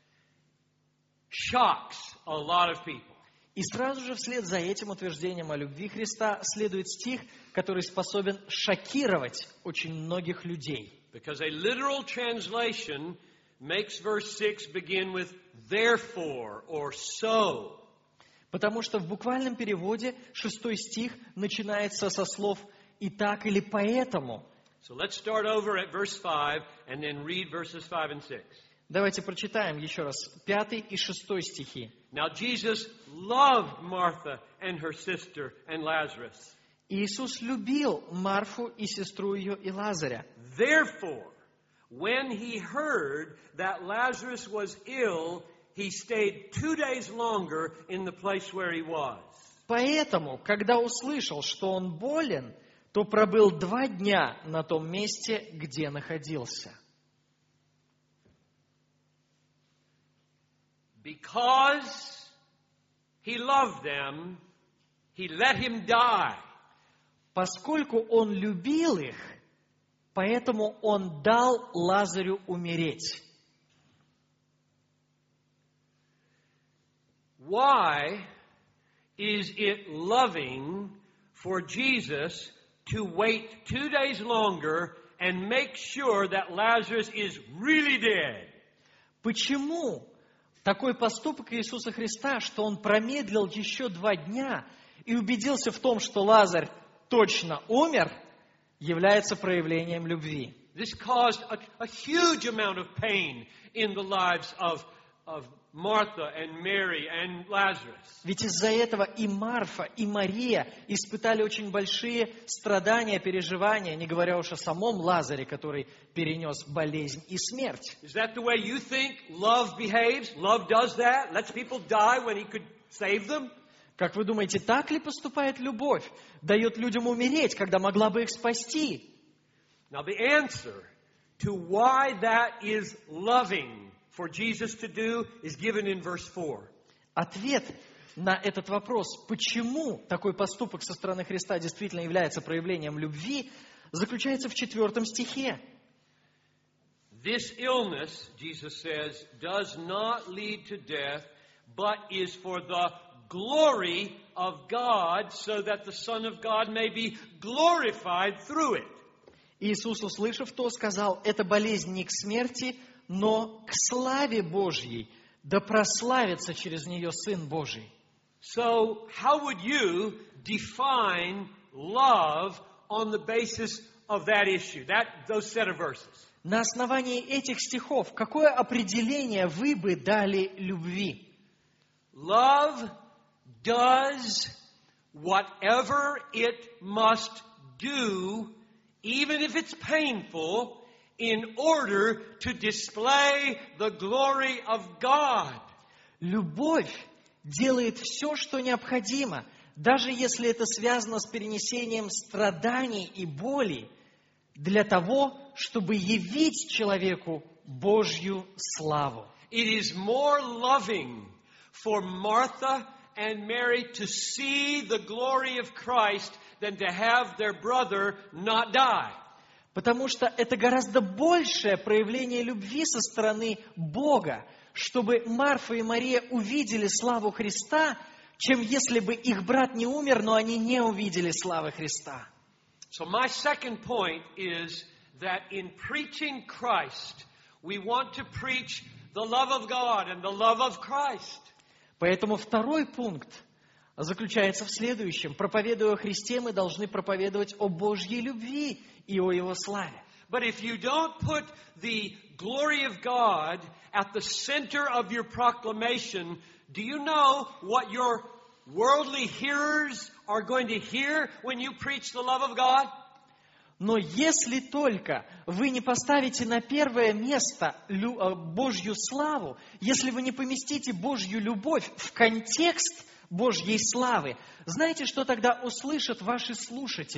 [SPEAKER 1] shocks a lot of people.
[SPEAKER 2] И сразу же вслед за этим утверждением о любви Христа следует стих, который способен шокировать очень многих людей.
[SPEAKER 1] Because a literal translation makes verse six begin with therefore or so.
[SPEAKER 2] Потому что в буквальном переводе шестой стих начинается со слов «итак» или «поэтому».
[SPEAKER 1] So let's start over at verse five and then read verses five and six.
[SPEAKER 2] Давайте прочитаем еще раз пятый и шестой стихи.
[SPEAKER 1] Now Jesus loved Martha and her sister and Lazarus.
[SPEAKER 2] Иисус любил Марфу и сестру ее и Лазаря.
[SPEAKER 1] Therefore, when he heard that Lazarus was ill, he stayed two days longer in the place where he was.
[SPEAKER 2] Поэтому, когда услышал, что он болен, то пробыл два дня на том месте, где находился.
[SPEAKER 1] Because he loved them, he let him die.
[SPEAKER 2] Поскольку он любил их, поэтому он дал Лазарю умереть.
[SPEAKER 1] Why is it loving for Jesus to wait two days longer and make sure that Lazarus is really dead?
[SPEAKER 2] Почему такой поступок Иисуса Христа, что Он промедлил еще два дня и убедился в том, что Лазарь точно умер, является проявлением любви?
[SPEAKER 1] This caused a, a huge amount of pain in the lives of, of Martha and Mary and Lazarus.
[SPEAKER 2] Ведь из-за этого и Марфа, и Мария испытали очень большие страдания, переживания, не говоря уж о самом Лазаре, который перенес болезнь и смерть.
[SPEAKER 1] Is that the way you think love behaves? Love does that? Lets people die when he could save them?
[SPEAKER 2] Как вы думаете, так ли поступает любовь? Дает людям умереть, когда могла бы их спасти?
[SPEAKER 1] Now the answer to why that is loving for Jesus to do is given in verse four.
[SPEAKER 2] Ответ на этот вопрос, почему такой поступок со стороны Христа действительно является проявлением любви, заключается в четвертом стихе.
[SPEAKER 1] This illness, Jesus says, does not lead to death, but is for the glory of God, so that the Son of God may be glorified through it.
[SPEAKER 2] Иисус, услышав то, сказал, эта болезнь не к смерти, но к славе Божьей, да прославится через нее Сын Божий.
[SPEAKER 1] So, how would you define love on the basis of that issue, that, those set of verses?
[SPEAKER 2] На основании этих стихов, какое определение вы бы дали любви?
[SPEAKER 1] Love does whatever it must do, even if it's painful, in order to display the glory of God.
[SPEAKER 2] Любовь делает все, что необходимо, даже если это связано с перенесением страданий и боли, для того, чтобы явить человеку Божью славу.
[SPEAKER 1] It is more loving for Martha and Mary to see the glory of Christ than to have their brother not die.
[SPEAKER 2] Потому что это гораздо большее проявление любви со стороны Бога, чтобы Марфа и Мария увидели славу Христа, чем если бы их брат не умер, но они не увидели славы Христа.
[SPEAKER 1] So my second point is that in preaching Christ, we want to preach the love of God and the love of Christ.
[SPEAKER 2] Поэтому второй пункт заключается в следующем. Проповедуя о Христе, мы должны проповедовать о Божьей любви и о Его славе.
[SPEAKER 1] But if you don't put the glory of God at the center of your proclamation, do you know what your worldly hearers are going to hear when you preach the love of God?
[SPEAKER 2] Но если только вы не поставите на первое место Божью славу, если вы не поместите Божью любовь в контекст Божьей славы, знаете, что тогда услышат ваши слушатели?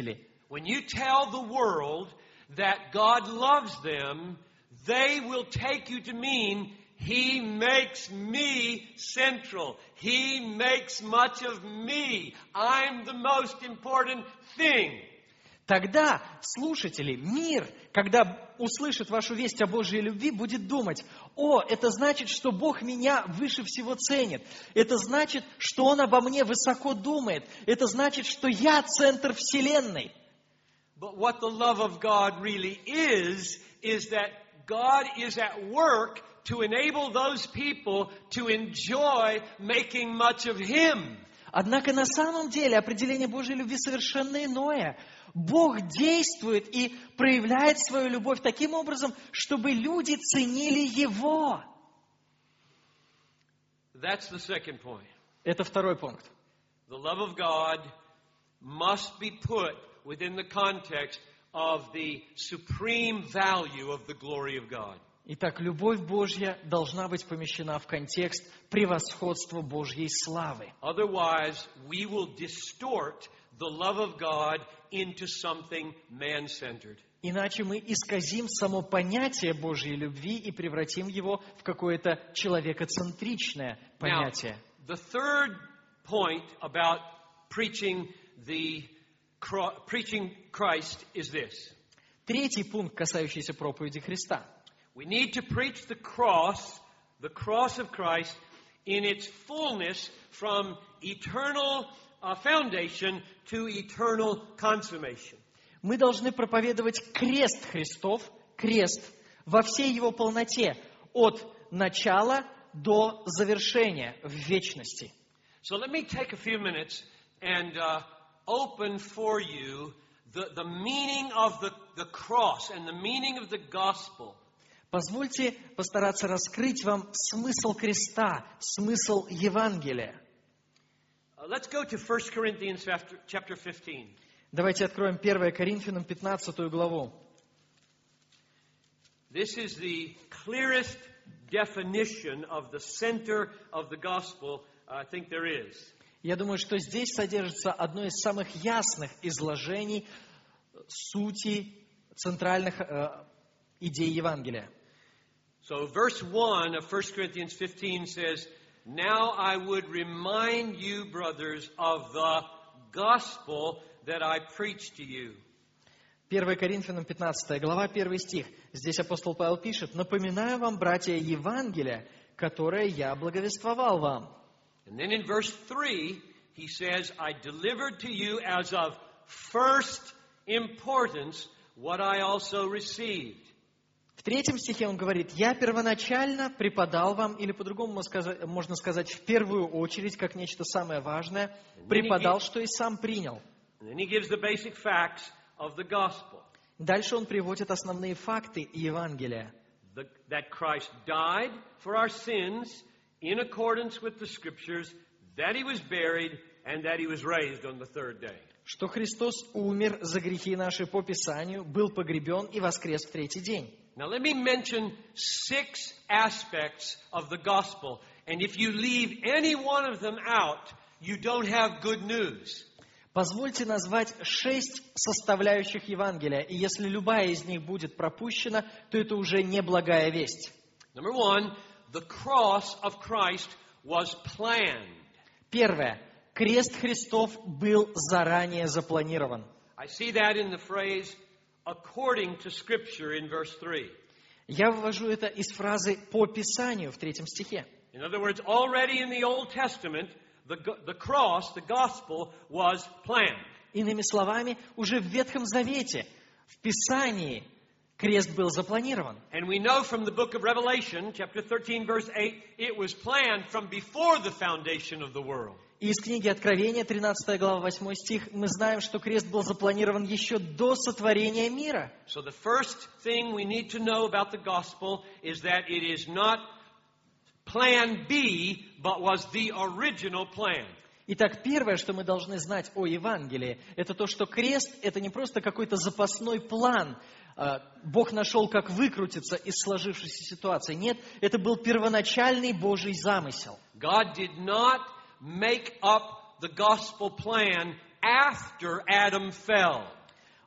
[SPEAKER 1] When you tell the world that God loves them, they will take you to mean He makes me central. He makes much of me. I'm the most important thing.
[SPEAKER 2] Тогда слушатели, мир, когда услышит вашу весть о Божьей любви, будет думать: о, это значит, что Бог меня выше всего ценит. Это значит, что Он обо мне высоко думает. Это значит, что я центр вселенной.
[SPEAKER 1] But what the love of God really is, is that God is at work to enable those people to enjoy making much of Him.
[SPEAKER 2] Однако на самом деле определение Божьей любви совершенно иное. Бог действует и проявляет свою любовь таким образом, чтобы люди ценили Его.
[SPEAKER 1] That's the second point.
[SPEAKER 2] Это второй пункт.
[SPEAKER 1] The love of God must be put within the context of the supreme value of the glory of God.
[SPEAKER 2] Итак, любовь Божья должна быть помещена в контекст превосходства Божьей славы.
[SPEAKER 1] Otherwise, we will distort the love of God into something man-centered.
[SPEAKER 2] Иначе мы исказим само понятие Божьей любви и превратим его в какое-то человекоцентричное понятие.
[SPEAKER 1] Now, the third point about preaching the preaching Christ is this.
[SPEAKER 2] Третий пункт, касающийся проповеди Христа.
[SPEAKER 1] We need to preach the cross, the cross of Christ, in its fullness from eternal uh, foundation to eternal consummation.
[SPEAKER 2] Мы должны проповедовать крест Христов, крест, во всей его полноте, от начала до завершения в вечности.
[SPEAKER 1] So let me take a few minutes and uh, open for you the, the meaning of the, the cross and the meaning of the gospel.
[SPEAKER 2] Позвольте постараться раскрыть вам смысл креста, смысл Евангелия.
[SPEAKER 1] Uh, let's go to First Corinthians chapter fifteen.
[SPEAKER 2] Давайте откроем первое Коринфянам пятнадцатую главу.
[SPEAKER 1] This is the clearest definition of the center of the gospel I think there is.
[SPEAKER 2] Я думаю, что здесь содержится одно из самых ясных изложений сути центральных э, идей Евангелия.
[SPEAKER 1] So verse one of First Corinthians fifteen says, "Now I would remind you, brothers, of the gospel that I preached to you."
[SPEAKER 2] первое Коринфянам пятнадцатая глава, первый стих. Здесь апостол Павел пишет: «Напоминаю вам, братья, Евангелие, которое я благовествовал вам».
[SPEAKER 1] And then in verse three, he says, "I delivered to you as of first importance what I also received."
[SPEAKER 2] В третьем стихе он говорит: «Я первоначально преподал вам», или по-другому можно сказать, в первую очередь, как нечто самое важное, преподал, что и сам принял. Дальше он приводит основные факты Евангелия.
[SPEAKER 1] That Christ died for our sins in accordance with the Scriptures, that He was buried, and that He was raised on the third day.
[SPEAKER 2] Что Христос умер за грехи наши по Писанию, был погребен и воскрес в третий день.
[SPEAKER 1] Now let me mention six aspects of the gospel, and if you leave any one of them out, you don't have good news.
[SPEAKER 2] Позвольте назвать шесть составляющих Евангелия, и если любая из них будет пропущена, то это уже не благая весть.
[SPEAKER 1] Number one, the cross of Christ was planned.
[SPEAKER 2] Первое. Крест Христов был заранее запланирован.
[SPEAKER 1] I see that in the phrase according to Scripture in verse three.
[SPEAKER 2] Я вывожу это из фразы «по Писанию» в третьем стихе.
[SPEAKER 1] In other words, already in the Old Testament, the, the cross, the gospel, was planned.
[SPEAKER 2] Иными словами, уже в Ветхом Завете, в Писании, крест был запланирован.
[SPEAKER 1] And we know from the book of Revelation, chapter thirteen, verse eight, it was planned from before the foundation of the world.
[SPEAKER 2] И из книги Откровения, тринадцатая глава, восьмой стих, мы знаем, что крест был запланирован еще до сотворения мира.
[SPEAKER 1] So the first thing we need to know about the gospel is that it is not plan B, but was the original plan.
[SPEAKER 2] Итак, первое, что мы должны знать о Евангелии, это то, что крест – это не просто какой-то запасной план. Бог нашел, как выкрутиться из сложившейся ситуации. Нет, это был первоначальный Божий замысел.
[SPEAKER 1] God did not make up the gospel plan after Adam fell.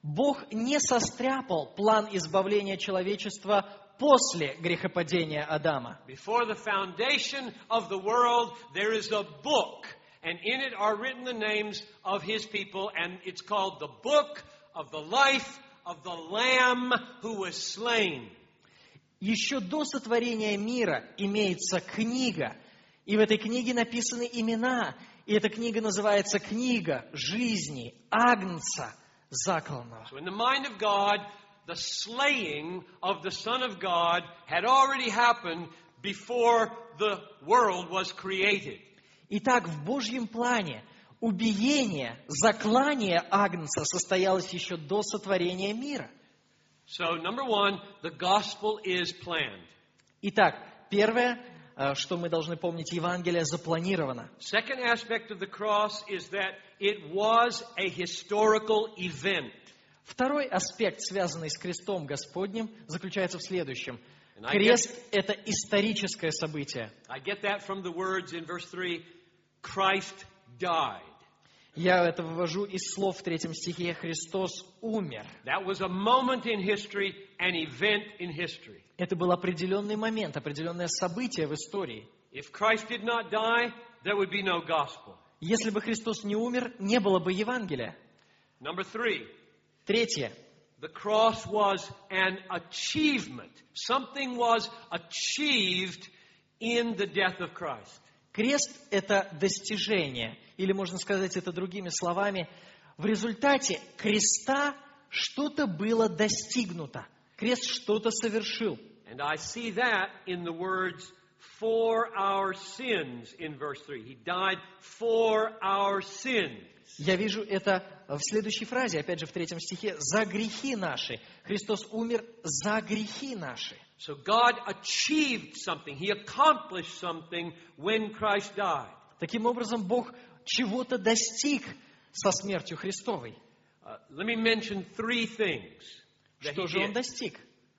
[SPEAKER 2] Бог не состряпал план избавления человечества после грехопадения Адама.
[SPEAKER 1] Before the foundation of the world, there is a book, and in it are written the names of His people, and it's called the Book of the Life of the Lamb who was slain.
[SPEAKER 2] Еще до сотворения мира имеется книга, и в этой книге написаны имена, и эта книга называется «Книга жизни Агнца закланного».
[SPEAKER 1] So in the mind of God, the slaying of the Son of God had already happened before the world was created.
[SPEAKER 2] Итак, в Божьем плане убиение, заклание Агнца состоялось еще до сотворения мира.
[SPEAKER 1] So, number one, the gospel is planned.
[SPEAKER 2] Итак, первое, что мы должны помнить, Евангелие запланировано.
[SPEAKER 1] Second aspect of the cross is that it was a historical event.
[SPEAKER 2] Второй аспект, связанный с крестом Господним, заключается в следующем. Крест – это историческое событие.
[SPEAKER 1] I get that from the words in verse three, Christ died.
[SPEAKER 2] Я это вывожу из слов в третьем стихе «Христос умер».
[SPEAKER 1] That was a moment in history, an event in history.
[SPEAKER 2] Это был определенный момент, определенное событие в истории.
[SPEAKER 1] If Christ did not die, there would be no gospel.
[SPEAKER 2] Если бы Христос не умер, не было бы Евангелия.
[SPEAKER 1] Number three.
[SPEAKER 2] Третье.
[SPEAKER 1] The cross was an achievement. Something was achieved in the death of Christ.
[SPEAKER 2] Крест – это достижение, или можно сказать это другими словами. В результате креста что-то было достигнуто. Крест что-то совершил.
[SPEAKER 1] And I see that in the words for our sins in verse three. He died for our sins.
[SPEAKER 2] Я вижу это в следующей фразе, опять же в третьем стихе, «за грехи наши». Христос умер за грехи наши.
[SPEAKER 1] So God achieved something. He accomplished something when Christ died.
[SPEAKER 2] Таким образом, Бог чего-то достиг со смертью Христовой.
[SPEAKER 1] Uh, let me mention three things that
[SPEAKER 2] Что
[SPEAKER 1] he
[SPEAKER 2] же Он
[SPEAKER 1] did.
[SPEAKER 2] достиг?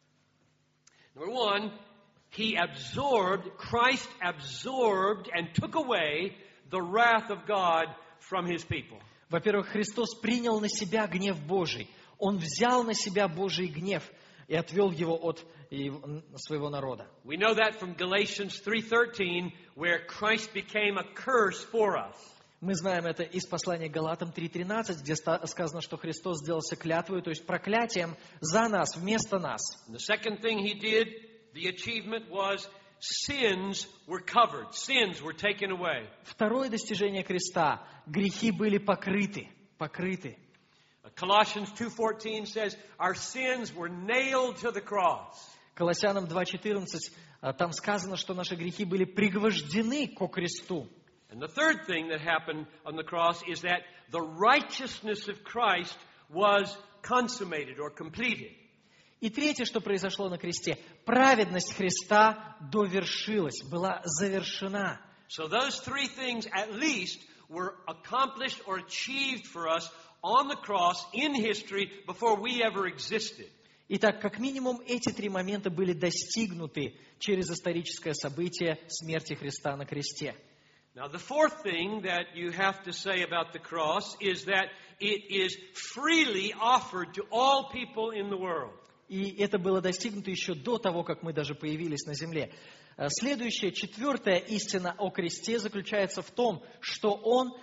[SPEAKER 1] Number one, He absorbed, Christ absorbed and took away the wrath of God from His people.
[SPEAKER 2] Во-первых, Христос принял на себя гнев Божий. Он взял на себя Божий гнев и отвел его от своего народа.
[SPEAKER 1] We know that from Galatians three thirteen, where Christ became a curse for us.
[SPEAKER 2] Мы знаем это из послания Галатам три тринадцать, где сказано, что Христос сделался клятвой, то есть проклятием за нас, вместо нас.
[SPEAKER 1] And the second thing He did, the achievement was sins were covered. Sins were taken away.
[SPEAKER 2] Второе достижение креста – грехи были покрыты, покрыты.
[SPEAKER 1] Colossians two fourteen says, our sins were nailed to the cross.
[SPEAKER 2] Колоссянам два четырнадцать, там сказано, что наши грехи были пригвождены ко кресту.
[SPEAKER 1] And the third thing that happened on the cross is that the righteousness of Christ was consummated or completed.
[SPEAKER 2] И третье, что произошло на кресте, праведность Христа довершилась, была завершена.
[SPEAKER 1] So those three things at least were accomplished or achieved for us on the cross in history before we ever existed.
[SPEAKER 2] Итак, как минимум, эти три момента были достигнуты через историческое событие смерти Христа на кресте.
[SPEAKER 1] Now, the fourth thing that you have to say about the cross is that it is freely offered to all people in the world.
[SPEAKER 2] И это было достигнуто еще до того, как мы даже появились на земле. Следующая, четвертая истина о кресте заключается в том, что он,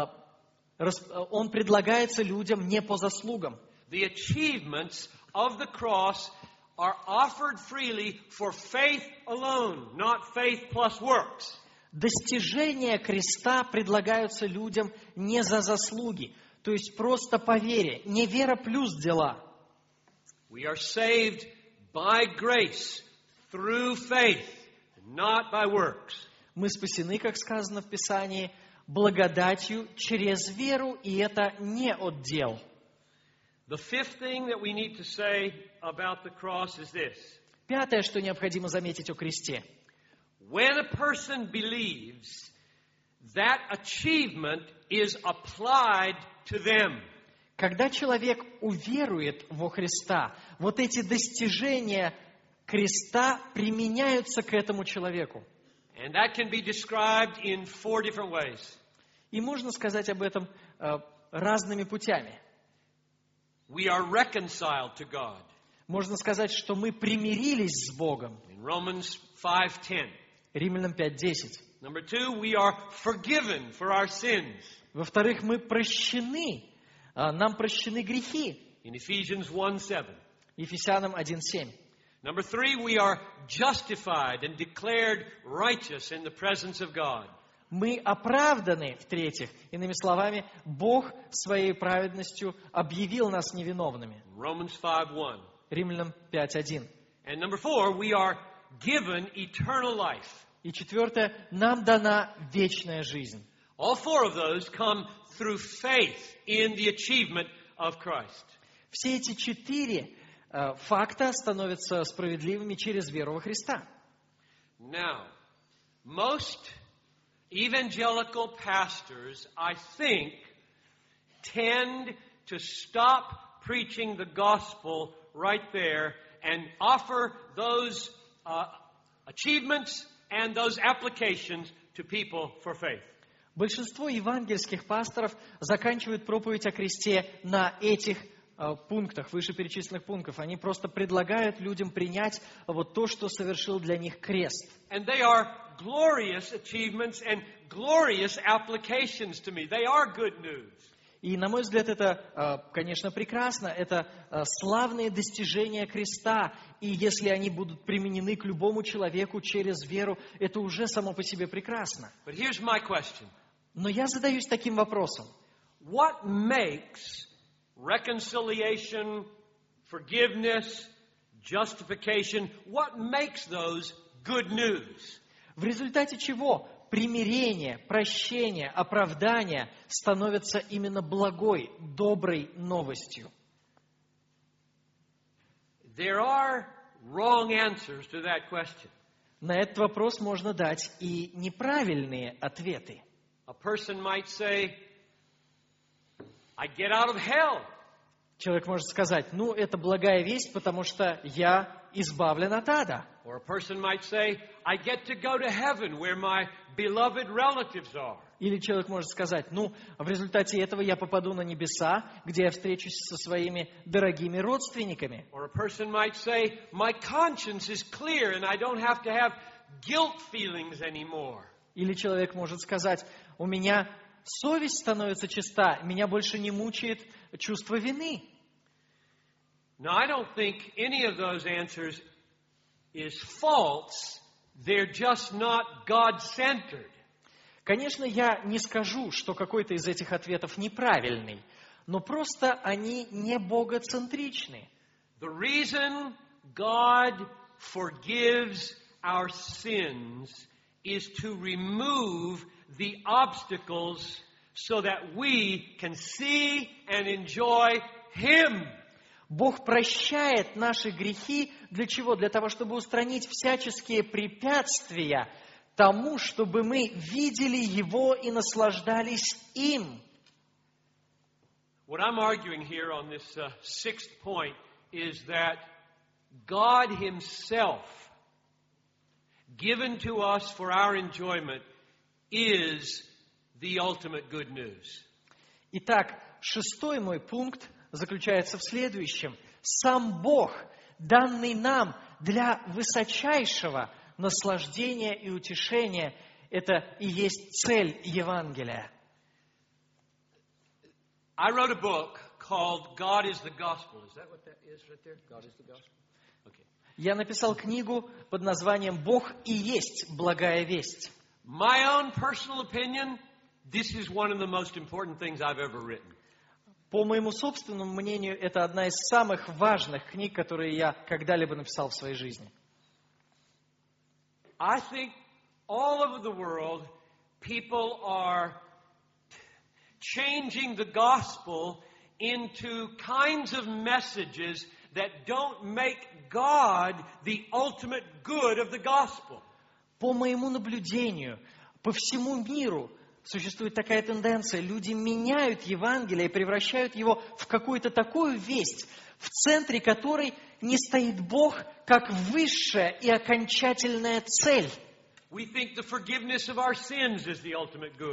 [SPEAKER 2] он предлагается людям не по заслугам.
[SPEAKER 1] The achievements of the cross are offered freely for faith alone, not faith plus works.
[SPEAKER 2] Достижения креста предлагаются людям не за заслуги, то есть просто по вере, не вера плюс дела.
[SPEAKER 1] We are saved by grace through faith, not by works.
[SPEAKER 2] Мы спасены, как сказано в Писании, благодатью через веру, и это не от дел.
[SPEAKER 1] The fifth thing that we need to say about the cross is this.
[SPEAKER 2] Пятое, что необходимо заметить о кресте.
[SPEAKER 1] When a person believes, that achievement is applied to them.
[SPEAKER 2] Когда человек уверует во Христа, вот эти достижения креста применяются к этому человеку.
[SPEAKER 1] And that can be described in four different ways.
[SPEAKER 2] И можно сказать об этом э, разными путями.
[SPEAKER 1] we are reconciled to God.
[SPEAKER 2] Можно сказать, что мы примирились с Богом.
[SPEAKER 1] In Romans five ten.
[SPEAKER 2] Римлянам пять десять.
[SPEAKER 1] Number two, we are forgiven for our sins.
[SPEAKER 2] Во-вторых, мы прощены, а, нам прощены грехи.
[SPEAKER 1] In Ephesians one seven.
[SPEAKER 2] Ефесянам один семь.
[SPEAKER 1] Number three, we are justified and declared righteous in the presence of God.
[SPEAKER 2] Мы оправданы, в-третьих. Иными словами, Бог своей праведностью объявил нас невиновными.
[SPEAKER 1] Romans five one.
[SPEAKER 2] Римлянам пять один.
[SPEAKER 1] And number four, we are given eternal life.
[SPEAKER 2] И четвертое, нам дана вечная жизнь.
[SPEAKER 1] All four of those come through faith in the achievement of Christ.
[SPEAKER 2] Все эти четыре э, факта становятся справедливыми через веру во Христа.
[SPEAKER 1] Now, most evangelical pastors, I think, tend to stop preaching the gospel right there and offer those uh, achievements and those applications to people for faith.
[SPEAKER 2] Большинство евангельских пасторов заканчивают проповедь о кресте на этих э, пунктах, вышеперечисленных пунктах. Они просто предлагают людям принять вот то, что совершил для них крест.
[SPEAKER 1] And they are glorious achievements and glorious applications to me. They are good news.
[SPEAKER 2] И, на мой взгляд, это, э, конечно, прекрасно. Это э, славные достижения креста. И если они будут применены к любому человеку через веру, это уже само по себе прекрасно.
[SPEAKER 1] But here's my question.
[SPEAKER 2] Но я задаюсь таким вопросом.
[SPEAKER 1] What makes reconciliation, forgiveness, justification, what makes those good news?
[SPEAKER 2] В результате чего примирение, прощение, оправдание становятся именно благой, доброй новостью?
[SPEAKER 1] There are wrong answers to that question.
[SPEAKER 2] На этот вопрос можно дать и неправильные ответы.
[SPEAKER 1] A person might say, I get out of hell.
[SPEAKER 2] Человек может сказать, ну, это благая весть, потому что я избавлен от ада.
[SPEAKER 1] Or a person might say, I get to go to heaven where my beloved relatives are.
[SPEAKER 2] Или человек может сказать, ну, в результате этого я попаду на небеса, где я встречусь со своими дорогими родственниками.
[SPEAKER 1] Or a person might say, my conscience is clear and I don't have to have guilt feelings anymore.
[SPEAKER 2] Или человек может сказать, у меня совесть становится чиста, меня больше не мучает чувство вины.
[SPEAKER 1] Now, I don't think any of those answers is false. They're just not God-centered.
[SPEAKER 2] Конечно, я не скажу, что какой-то из этих ответов неправильный, но просто они не богоцентричны.
[SPEAKER 1] The reason God forgives our sins is to remove the obstacles so that we can see and enjoy Him.
[SPEAKER 2] Бог прощает наши грехи для чего? Для того, чтобы устранить всяческие препятствия тому, чтобы мы видели Его и наслаждались им.
[SPEAKER 1] What I'm arguing here on this uh, sixth point is that God Himself, given to us for our enjoyment, is the ultimate good news.
[SPEAKER 2] Итак, шестой мой пункт заключается в следующем. Сам Бог, данный нам для высочайшего наслаждения и утешения, это и есть цель Евангелия.
[SPEAKER 1] I wrote a book called God is the Gospel. Is that what that is right there? God is the Gospel? Okay.
[SPEAKER 2] Я написал книгу под названием «Бог и есть благая весть».
[SPEAKER 1] My own personal opinion, this is one of the most important things I've ever written.
[SPEAKER 2] По моему собственному мнению, это одна из самых важных книг, которые я когда-либо написал в своей жизни.
[SPEAKER 1] I think all over the world, people are changing the gospel into kinds of messages that don't make God the ultimate good of the gospel.
[SPEAKER 2] По моему наблюдению, по всему миру существует такая тенденция. Люди меняют Евангелие и превращают его в какую-то такую весть, в центре которой не стоит Бог как высшая и окончательная цель.
[SPEAKER 1] We think the forgiveness of our sins is the ultimate good.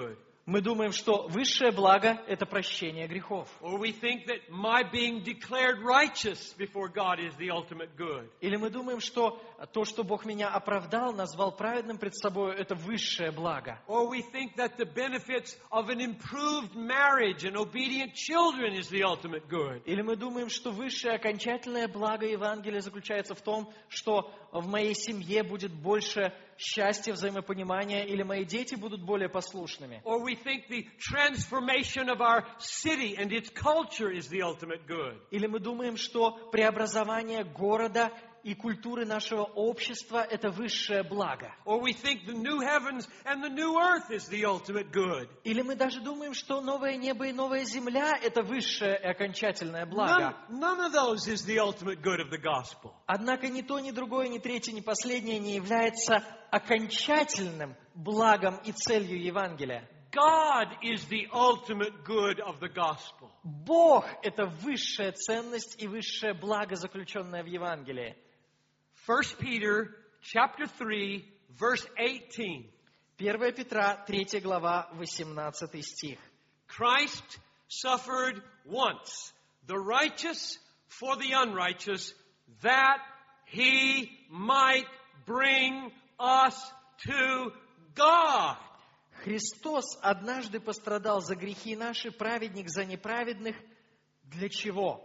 [SPEAKER 2] Мы думаем, что высшее благо – это прощение грехов.
[SPEAKER 1] Or we think that my being declared righteous before God is the ultimate good.
[SPEAKER 2] Или мы думаем, что то, что Бог меня оправдал, назвал праведным пред собой, это высшее благо.
[SPEAKER 1] Or we think that the benefits of an improved marriage and obedient children is the ultimate good.
[SPEAKER 2] Или мы думаем, что высшее окончательное благо Евангелия заключается в том, что в моей семье будет больше счастья, взаимопонимания, или мои дети будут более послушными.
[SPEAKER 1] Or we think the transformation of our city and its culture is the ultimate good.
[SPEAKER 2] Или мы думаем, что преобразование города и культуры нашего общества – это высшее благо.
[SPEAKER 1] Or we think the new heavens and the new earth is the ultimate good.
[SPEAKER 2] Или мы даже думаем, что новое небо и новая земля – это высшее и окончательное благо.
[SPEAKER 1] None, none of those is the ultimate good of the gospel.
[SPEAKER 2] Однако ни то, ни другое, ни третье, ни последнее не является окончательным благом и целью Евангелия.
[SPEAKER 1] God is the ultimate good of the gospel.
[SPEAKER 2] Бог – это высшая ценность и высшее благо, заключенное в Евангелии.
[SPEAKER 1] First Peter chapter three, verse eighteen.
[SPEAKER 2] первое Петра, третья глава, восемнадцатый стих.
[SPEAKER 1] Christ suffered once, the righteous for the unrighteous, that he might bring us to God.
[SPEAKER 2] Христос однажды пострадал за грехи наши, праведник за неправедных. Для чего?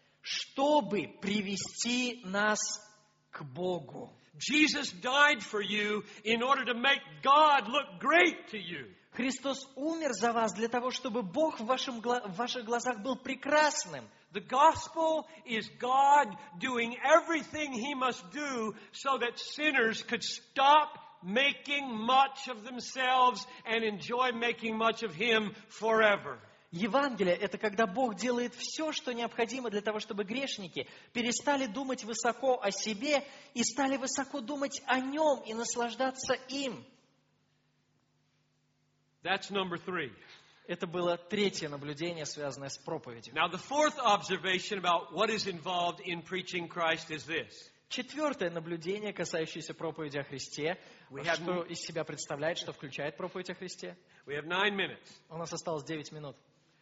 [SPEAKER 2] Чтобы привести нас к Богу.
[SPEAKER 1] Jesus died for you in order to make God look great to you.
[SPEAKER 2] Христос умер за вас для того, чтобы Бог в, вашем, в ваших глазах был прекрасным.
[SPEAKER 1] The gospel is God doing everything He must do so that sinners could stop making much of themselves and enjoy making much of Him forever.
[SPEAKER 2] Евангелие – это когда Бог делает все, что необходимо для того, чтобы грешники перестали думать высоко о себе и стали высоко думать о Нем и наслаждаться им.
[SPEAKER 1] That's number three.
[SPEAKER 2] Это было третье наблюдение, связанное с проповедью.
[SPEAKER 1] Now, the fourth observation about what is involved in preaching Christ is this.
[SPEAKER 2] Четвертое наблюдение, касающееся проповеди о Христе,
[SPEAKER 1] We have-
[SPEAKER 2] что из себя представляет, что включает проповедь о Христе.
[SPEAKER 1] We have nine minutes.
[SPEAKER 2] У нас осталось девять минут.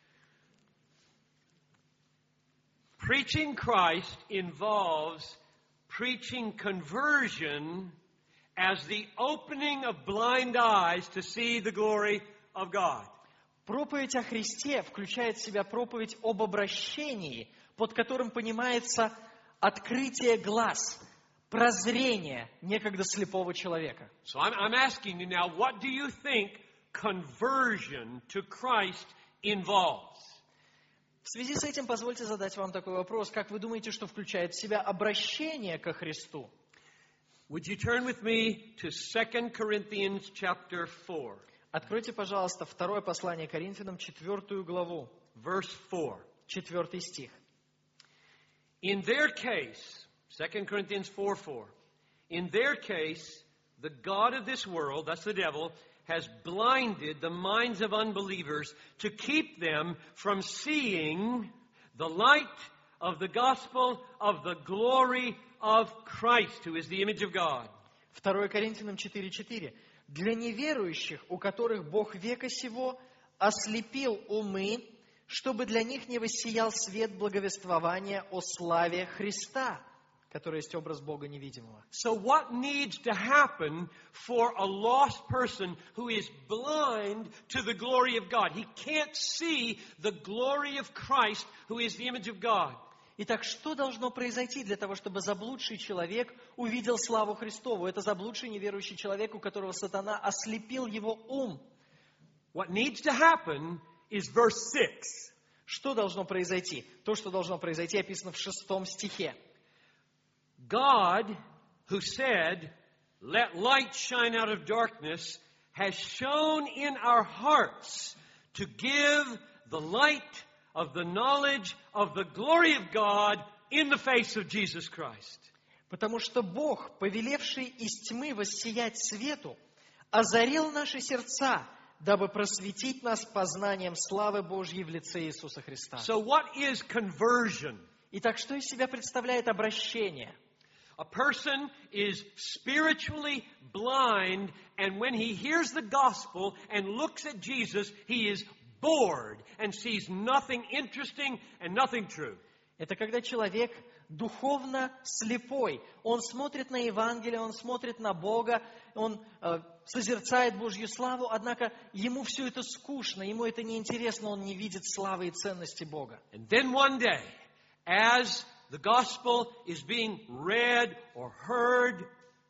[SPEAKER 1] Preaching Christ involves preaching conversion as the opening of blind eyes to see the glory of God.
[SPEAKER 2] Проповедь о Христе включает в себя проповедь об обращении, под которым понимается открытие глаз, прозрение некогда слепого человека.
[SPEAKER 1] So I'm, I'm asking you now, what do you think conversion to Christ involves?
[SPEAKER 2] В связи с этим позвольте задать вам такой вопрос. Как вы думаете, что включает в себя обращение ко Христу?
[SPEAKER 1] Would you turn with me to Second Corinthians chapter four,
[SPEAKER 2] Откройте, пожалуйста, второе послание Коринфянам, четвертую главу,
[SPEAKER 1] verse four.
[SPEAKER 2] четвертый стих.
[SPEAKER 1] In their case, Second Corinthians four four, in their case, the God of this world, that's the devil, has blinded the minds of unbelievers to keep them from seeing the light of the gospel of the glory of Christ, who is the image of God.
[SPEAKER 2] второе Коринфянам четыре четыре. Для неверующих, у которых Бог века сего ослепил умы, чтобы для них не воссиял свет благовествования о славе Христа, который есть образ Бога невидимого.
[SPEAKER 1] So what needs to happen for a lost person who is blind to the glory of God? He can't see the glory of Christ, who is the image of God.
[SPEAKER 2] Итак, что должно произойти для того, чтобы заблудший человек увидел славу Христову? Это заблудший неверующий человек, у которого сатана ослепил его ум.
[SPEAKER 1] What needs to happen is verse six.
[SPEAKER 2] Что должно произойти? То, что должно произойти, описано в шестом стихе.
[SPEAKER 1] God, who said, "Let light shine out of darkness," has shone in our hearts to give the light of the knowledge of the glory of God in the face of Jesus Christ.
[SPEAKER 2] Потому что Бог, повелевший из тьмы воссиять свету, озарил наши сердца, дабы просветить нас познанием славы Божьей в лице Иисуса Христа.
[SPEAKER 1] So what is conversion?
[SPEAKER 2] Итак, что из себя представляет обращение?
[SPEAKER 1] A person is spiritually blind, and when he hears the gospel and looks at Jesus, he is bored and sees nothing interesting and nothing true.
[SPEAKER 2] Это когда человек духовно слепой. Он смотрит на Евангелие, он смотрит на Бога, он э, созерцает Божью славу, однако ему все это скучно, ему это неинтересно, он не видит славы и ценности Бога.
[SPEAKER 1] And then one day, as the gospel is being read or heard,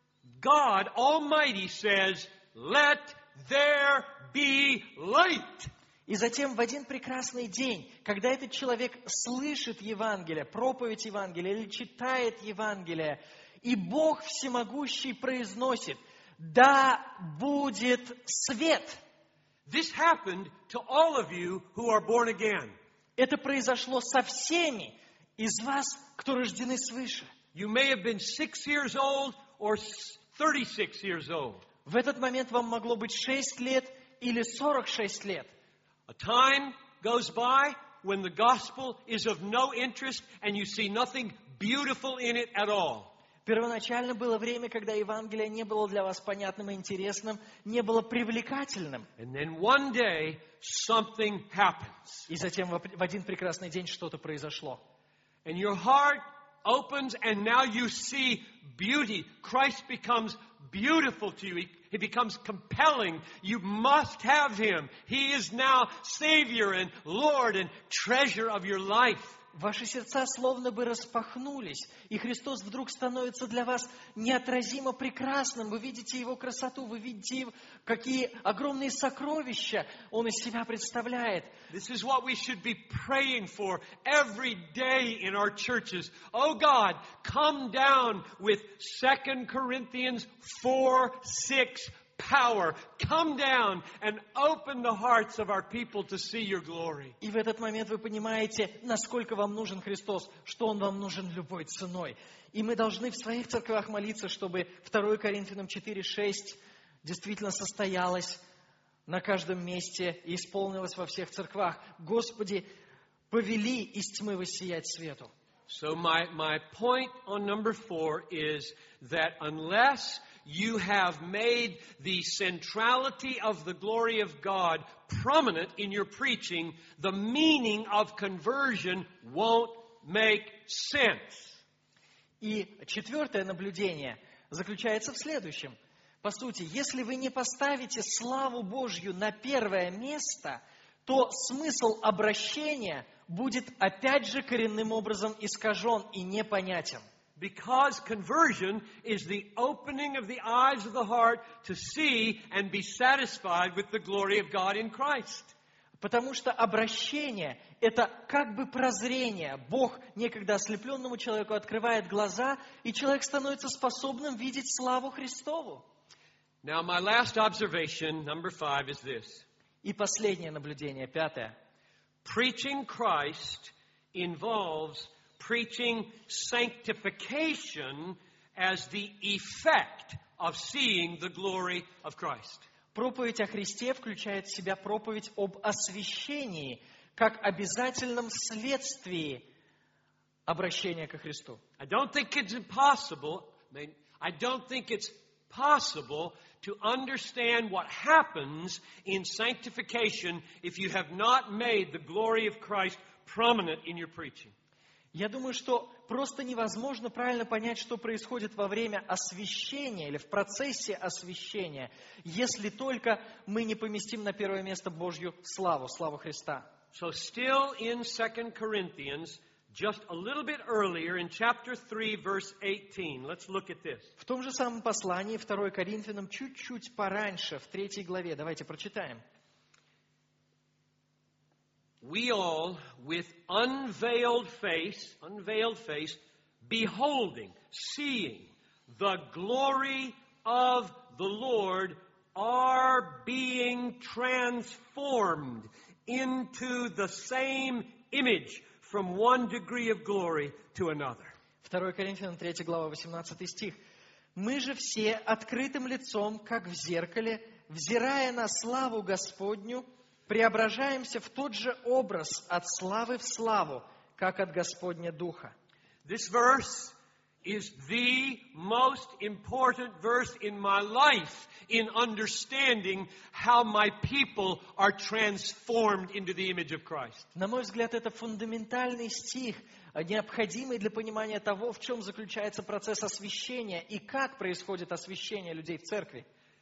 [SPEAKER 1] God Almighty says, "Let there be light."
[SPEAKER 2] И затем в один прекрасный день, когда этот человек слышит Евангелие, проповедь Евангелия или читает Евангелие, и Бог Всемогущий произносит: «Да будет свет».
[SPEAKER 1] This happened to all of you who are born again.
[SPEAKER 2] Это произошло со всеми из вас, кто рождены свыше.
[SPEAKER 1] You may have been six years old or thirty-six years old.
[SPEAKER 2] В этот момент вам могло быть шесть лет или сорок шесть лет.
[SPEAKER 1] A time goes by when the gospel is of no interest and you see nothing beautiful in it at all.
[SPEAKER 2] Первоначально было время, когда Евангелие не было для вас понятным и интересным, не было привлекательным.
[SPEAKER 1] And then one day something happens.
[SPEAKER 2] И затем в один прекрасный день что-то произошло.
[SPEAKER 1] And your heart opens and now you see beauty. Christ becomes beautiful to you. He, he becomes compelling. You must have Him. He is now Savior and Lord and treasure of your life.
[SPEAKER 2] Ваши сердца словно бы распахнулись, и Христос вдруг становится для вас неотразимо прекрасным. Вы видите Его красоту, вы видите, какие огромные сокровища Он из себя представляет.
[SPEAKER 1] This is what we should be praying for every day in our churches. Oh God, come down with Second Corinthians four six power. Come down and open the hearts of our people to see your glory.
[SPEAKER 2] И в этот момент вы понимаете, насколько вам нужен Христос, что Он вам нужен любой ценой. И мы должны в своих церквях молиться, чтобы второе Коринфянам четыре шесть действительно состоялось на каждом месте и исполнилось во всех церквах. Господи, повели из тьмы воссиять свету.
[SPEAKER 1] So my, my point on number four is that unless you have made the centrality of the glory of God prominent in your preaching, the meaning of conversion won't make sense.
[SPEAKER 2] И четвертое наблюдение заключается в следующем. По сути, если вы не поставите славу Божью на первое место, то смысл обращения будет опять же коренным образом искажен и непонятен.
[SPEAKER 1] Because conversion is the opening of the eyes of the heart to see and be satisfied with the glory of God in Christ.
[SPEAKER 2] Потому что обращение – это как бы прозрение. Бог некогда ослепленному человеку открывает глаза, и человек становится способным видеть славу Христову.
[SPEAKER 1] Now, my last observation, number five, is this.
[SPEAKER 2] И последнее наблюдение, пятое.
[SPEAKER 1] Preaching Christ involves preaching sanctification as the effect of seeing the glory of Christ.
[SPEAKER 2] Проповедь о Христе включает в себя проповедь об освящении, как обязательном следствии обращения ко Христу.
[SPEAKER 1] I don't think it's impossible, I don't think it's possible to understand what happens in sanctification if you have not made the glory of Christ prominent in your preaching.
[SPEAKER 2] Я думаю, что просто невозможно правильно понять, что происходит во время освящения или в процессе освящения, если только мы не поместим на первое место Божью славу, славу Христа.
[SPEAKER 1] So still in Second Corinthians, just a little bit earlier in chapter three, verse eighteen, let's look at this.
[SPEAKER 2] В том же самом послании, второе Коринфянам, чуть-чуть пораньше, в третьей главе, давайте прочитаем.
[SPEAKER 1] We all, with unveiled face, unveiled face, beholding, seeing the glory of the Lord, are being transformed into the same image from one degree of glory to another.
[SPEAKER 2] второе Коринфянам, третья глава, восемнадцатый стих. «Мы же все открытым лицом, как в зеркале, взирая на славу Господню, преображаемся в тот же образ от славы в славу, как от Господня Духа».
[SPEAKER 1] This verse is the most important verse in my life in understanding how my people are transformed into the image of Christ.
[SPEAKER 2] На мой взгляд, это фундаментальный стих, необходимый для понимания того, в чем заключается процесс освящения и как происходит освящение людей в церкви.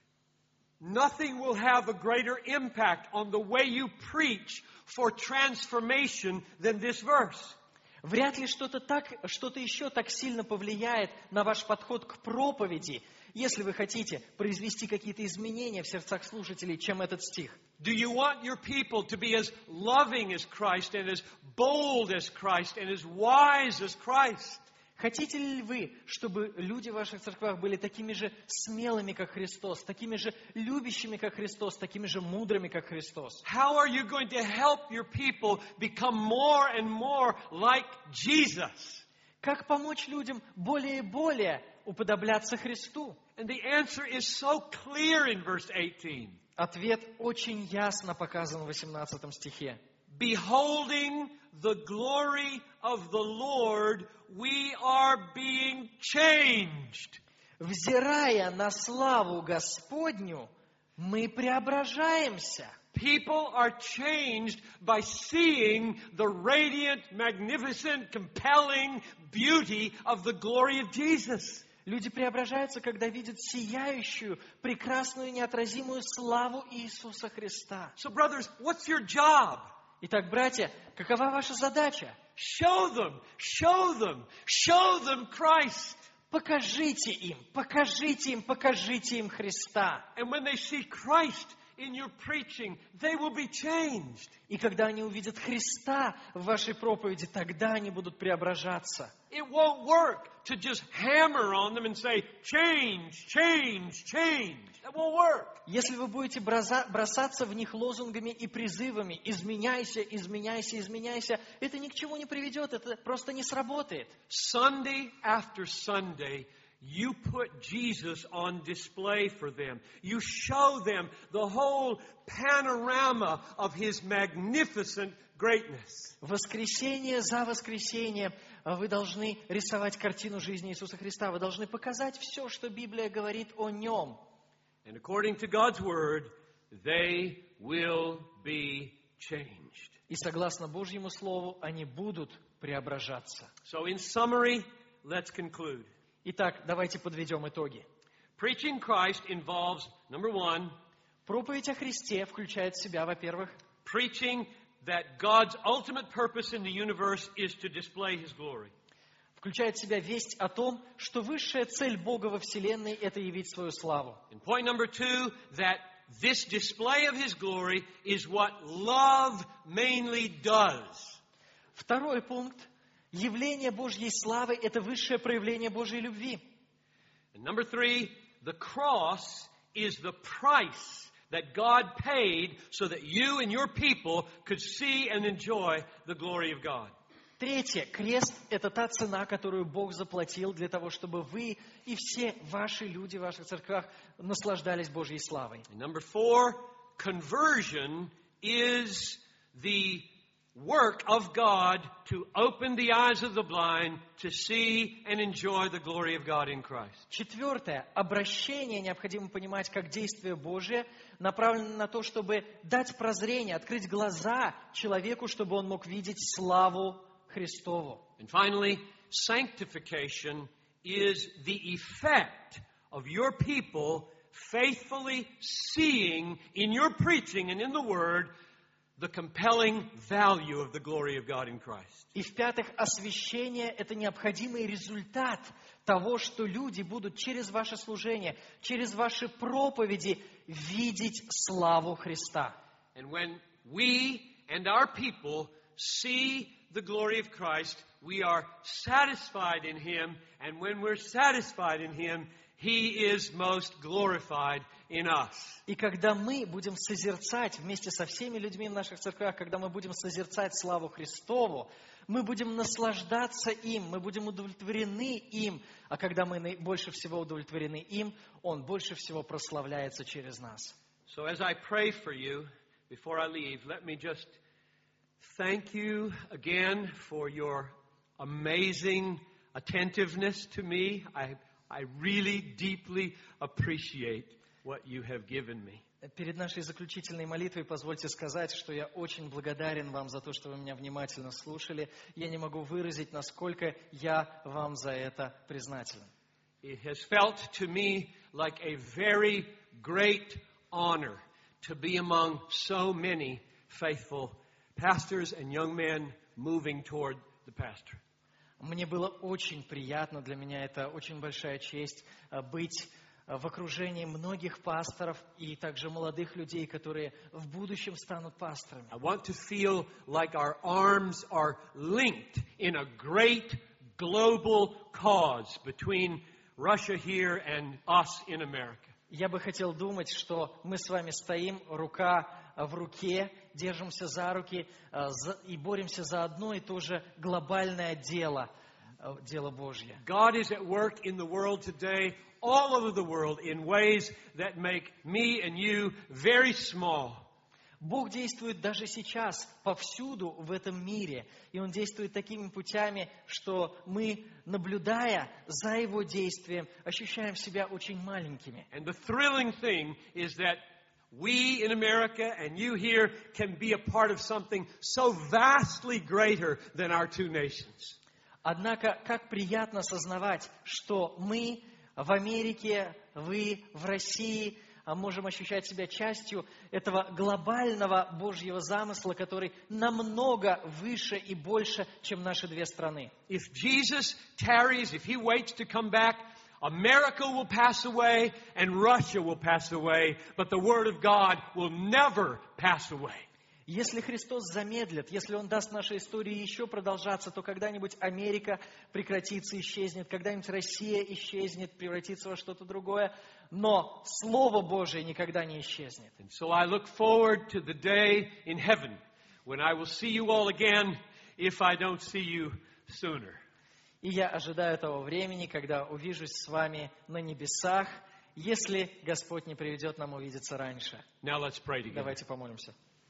[SPEAKER 1] Nothing will have a greater impact on the way you preach for transformation than this verse.
[SPEAKER 2] Вряд ли что-то так, что-то еще так сильно повлияет на ваш подход к проповеди, если вы хотите произвести какие-то изменения в сердцах слушателей, чем этот стих.
[SPEAKER 1] Do you want your people to be as loving as Christ and as bold as Christ and as wise as Christ?
[SPEAKER 2] Хотите ли вы, чтобы люди в ваших церквах были такими же смелыми, как Христос, такими же любящими, как Христос, такими же мудрыми, как Христос?
[SPEAKER 1] How are you going to help your people become more and more like Jesus?
[SPEAKER 2] Как помочь людям более и более уподобляться Христу?
[SPEAKER 1] And the answer is so clear in verse eighteen.
[SPEAKER 2] Ответ очень ясно показан в восемнадцатом стихе.
[SPEAKER 1] Beholding the glory of the Lord, we are being changed.
[SPEAKER 2] Взирая на славу Господню, мы преображаемся.
[SPEAKER 1] People are changed by seeing the radiant, magnificent, compelling beauty of the glory of Jesus.
[SPEAKER 2] Люди преображаются, когда видят сияющую, прекрасную, неотразимую славу Иисуса Христа.
[SPEAKER 1] So, brothers, what's your job?
[SPEAKER 2] Итак, братья, какова ваша задача?
[SPEAKER 1] Show them, show them, show them Christ.
[SPEAKER 2] Покажите им, покажите им, покажите им Христа.
[SPEAKER 1] And when they see Christ in your preaching, they will be changed.
[SPEAKER 2] И когда они увидят Христа в вашей проповеди, тогда они будут преображаться.
[SPEAKER 1] It won't work to just hammer on them and say, change, change, change. That won't work.
[SPEAKER 2] Если вы будете бросаться в них лозунгами и призывами, изменяйся, изменяйся, изменяйся, это ни к чему не приведет, это просто не сработает.
[SPEAKER 1] Sunday after Sunday, you put Jesus on display for them. You show them the whole panorama of His magnificent greatness.
[SPEAKER 2] Воскресенье за воскресеньем вы должны рисовать картину жизни Иисуса Христа. Вы должны показать все, что Библия говорит о Нем.
[SPEAKER 1] And according to God's word, they will be changed.
[SPEAKER 2] И согласно Божьему Слову, они будут преображаться.
[SPEAKER 1] So in summary, let's conclude.
[SPEAKER 2] Итак, давайте подведем итоги.
[SPEAKER 1] Preaching Christ involves, number one,
[SPEAKER 2] проповедь о Христе включает в себя, во-первых,
[SPEAKER 1] preaching that God's ultimate purpose in the universe is to display His glory.
[SPEAKER 2] включает в себя весть о том, что высшая цель Бога во Вселенной – это явить свою славу.
[SPEAKER 1] And point number two, that this display of His glory is what love mainly does.
[SPEAKER 2] Второй пункт. Явление Божьей славы – это высшее проявление Божьей любви.
[SPEAKER 1] And number three, the cross is the price that God paid so that you and your people could see and enjoy the glory of God.
[SPEAKER 2] Третье. Крест – это та цена, которую Бог заплатил для того, чтобы вы и все ваши люди в ваших церквах наслаждались Божьей славой.
[SPEAKER 1] And number four, conversion is the work of God to open the eyes of the blind to see and enjoy the glory of God in Christ.
[SPEAKER 2] Четвертое. Обращение необходимо понимать как действие Божие, направленное на то, чтобы дать прозрение, открыть глаза человеку, чтобы он мог видеть славу Христову.
[SPEAKER 1] And finally, sanctification is the effect of your people faithfully seeing in your preaching and in the Word the compelling value of the glory of God in Christ.
[SPEAKER 2] И в-пятых, освящение – это необходимый результат того, что люди будут через ваше служение, через ваши проповеди видеть славу Христа.
[SPEAKER 1] And when we and our people see the glory of Christ, we are satisfied in Him, and when we're satisfied in Him, He is most glorified in us.
[SPEAKER 2] И когда мы будем созерцать вместе со всеми людьми в наших церквях, когда мы будем созерцать славу Христову, мы будем наслаждаться им, мы будем удовлетворены им, а когда мы больше всего удовлетворены им, Он больше всего прославляется через нас.
[SPEAKER 1] So as I pray for you, before I leave, let me just thank you again for your amazing attentiveness to me. I, I really deeply appreciate what you have given me.
[SPEAKER 2] Перед нашей заключительной молитвой позвольте сказать, что я очень благодарен вам за то, что вы меня внимательно слушали. Я не могу выразить, насколько я вам за это признателен.
[SPEAKER 1] It has felt to me like a very great honor to be among so many faithful pastors and young men moving toward the pastor.
[SPEAKER 2] Мне было очень приятно, для меня это очень большая честь быть в окружении многих пасторов и также молодых людей, которые в будущем станут пасторами.
[SPEAKER 1] I want to feel like our arms are linked in a great global cause between Russia here and us in America.
[SPEAKER 2] Я бы хотел думать, что мы с вами стоим рука в руке, держимся за руки и боремся за одно и то же глобальное дело, дело Божье.
[SPEAKER 1] God is at work in the world today, all over the world, in ways that make me and you very small.
[SPEAKER 2] Бог действует даже сейчас, повсюду в этом мире. И Он действует такими путями, что мы, наблюдая за Его действием, ощущаем себя очень маленькими.
[SPEAKER 1] And the thrilling thing is that we in America and you here can be a part of something so vastly greater than our two nations.
[SPEAKER 2] Однако, как приятно сознавать, что мы в Америке, вы в России можем ощущать себя частью этого глобального Божьего замысла, который намного выше и больше, чем наши две страны.
[SPEAKER 1] If Jesus tarries, if He waits to come back, America will pass away and Russia will pass away, but the Word of God will never pass away.
[SPEAKER 2] Если Христос замедлит, если Он даст нашей истории еще продолжаться, то когда-нибудь Америка прекратится, исчезнет, когда-нибудь Россия исчезнет, превратится во что-то другое, но Слово Божие никогда не исчезнет.
[SPEAKER 1] And so I look forward to the day in heaven when I will see you all again if I don't see you sooner.
[SPEAKER 2] И я ожидаю того времени, когда увижусь с вами на небесах, если Господь не приведет нам увидеться раньше.
[SPEAKER 1] Now let's pray together.
[SPEAKER 2] Давайте помолимся.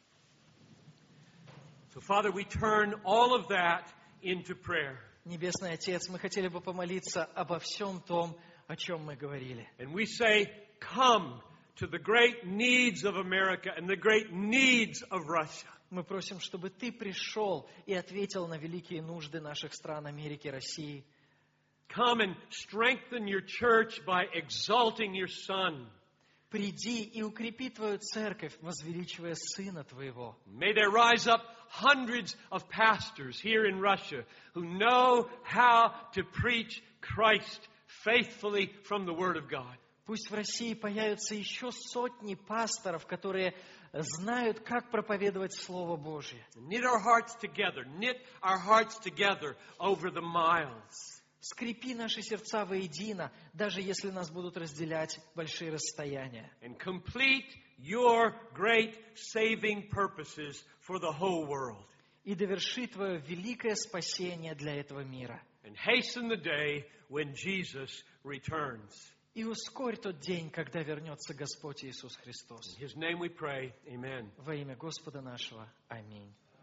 [SPEAKER 1] So, Father, we turn all of that into prayer.
[SPEAKER 2] Небесный Отец, мы хотели бы помолиться обо всем том, о чем мы говорили.
[SPEAKER 1] And we say, come to the great needs of America and the great needs of Russia.
[SPEAKER 2] Мы просим, чтобы Ты пришел и ответил на великие нужды наших стран Америки, России.
[SPEAKER 1] Come and strengthen your church by exalting your Son.
[SPEAKER 2] Приди и укрепи Твою церковь, возвеличивая Сына Твоего.
[SPEAKER 1] May there rise up hundreds of pastors here in Russia who know how to preach Christ faithfully from the Word of God.
[SPEAKER 2] Пусть в России появятся еще сотни пасторов, которые знают, как проповедовать Слово Божье.
[SPEAKER 1] Knit our hearts together, knit our hearts together over the miles.
[SPEAKER 2] Скрепи наши сердца воедино, даже если нас будут разделять большие расстояния.
[SPEAKER 1] And complete your great saving purposes for the whole world.
[SPEAKER 2] И доверши Твое великое спасение для этого мира.
[SPEAKER 1] And hasten the day when Jesus returns.
[SPEAKER 2] И ускорь тот день, когда вернется Господь Иисус Христос.
[SPEAKER 1] In His name we pray. Amen.
[SPEAKER 2] Во имя Господа нашего. Аминь.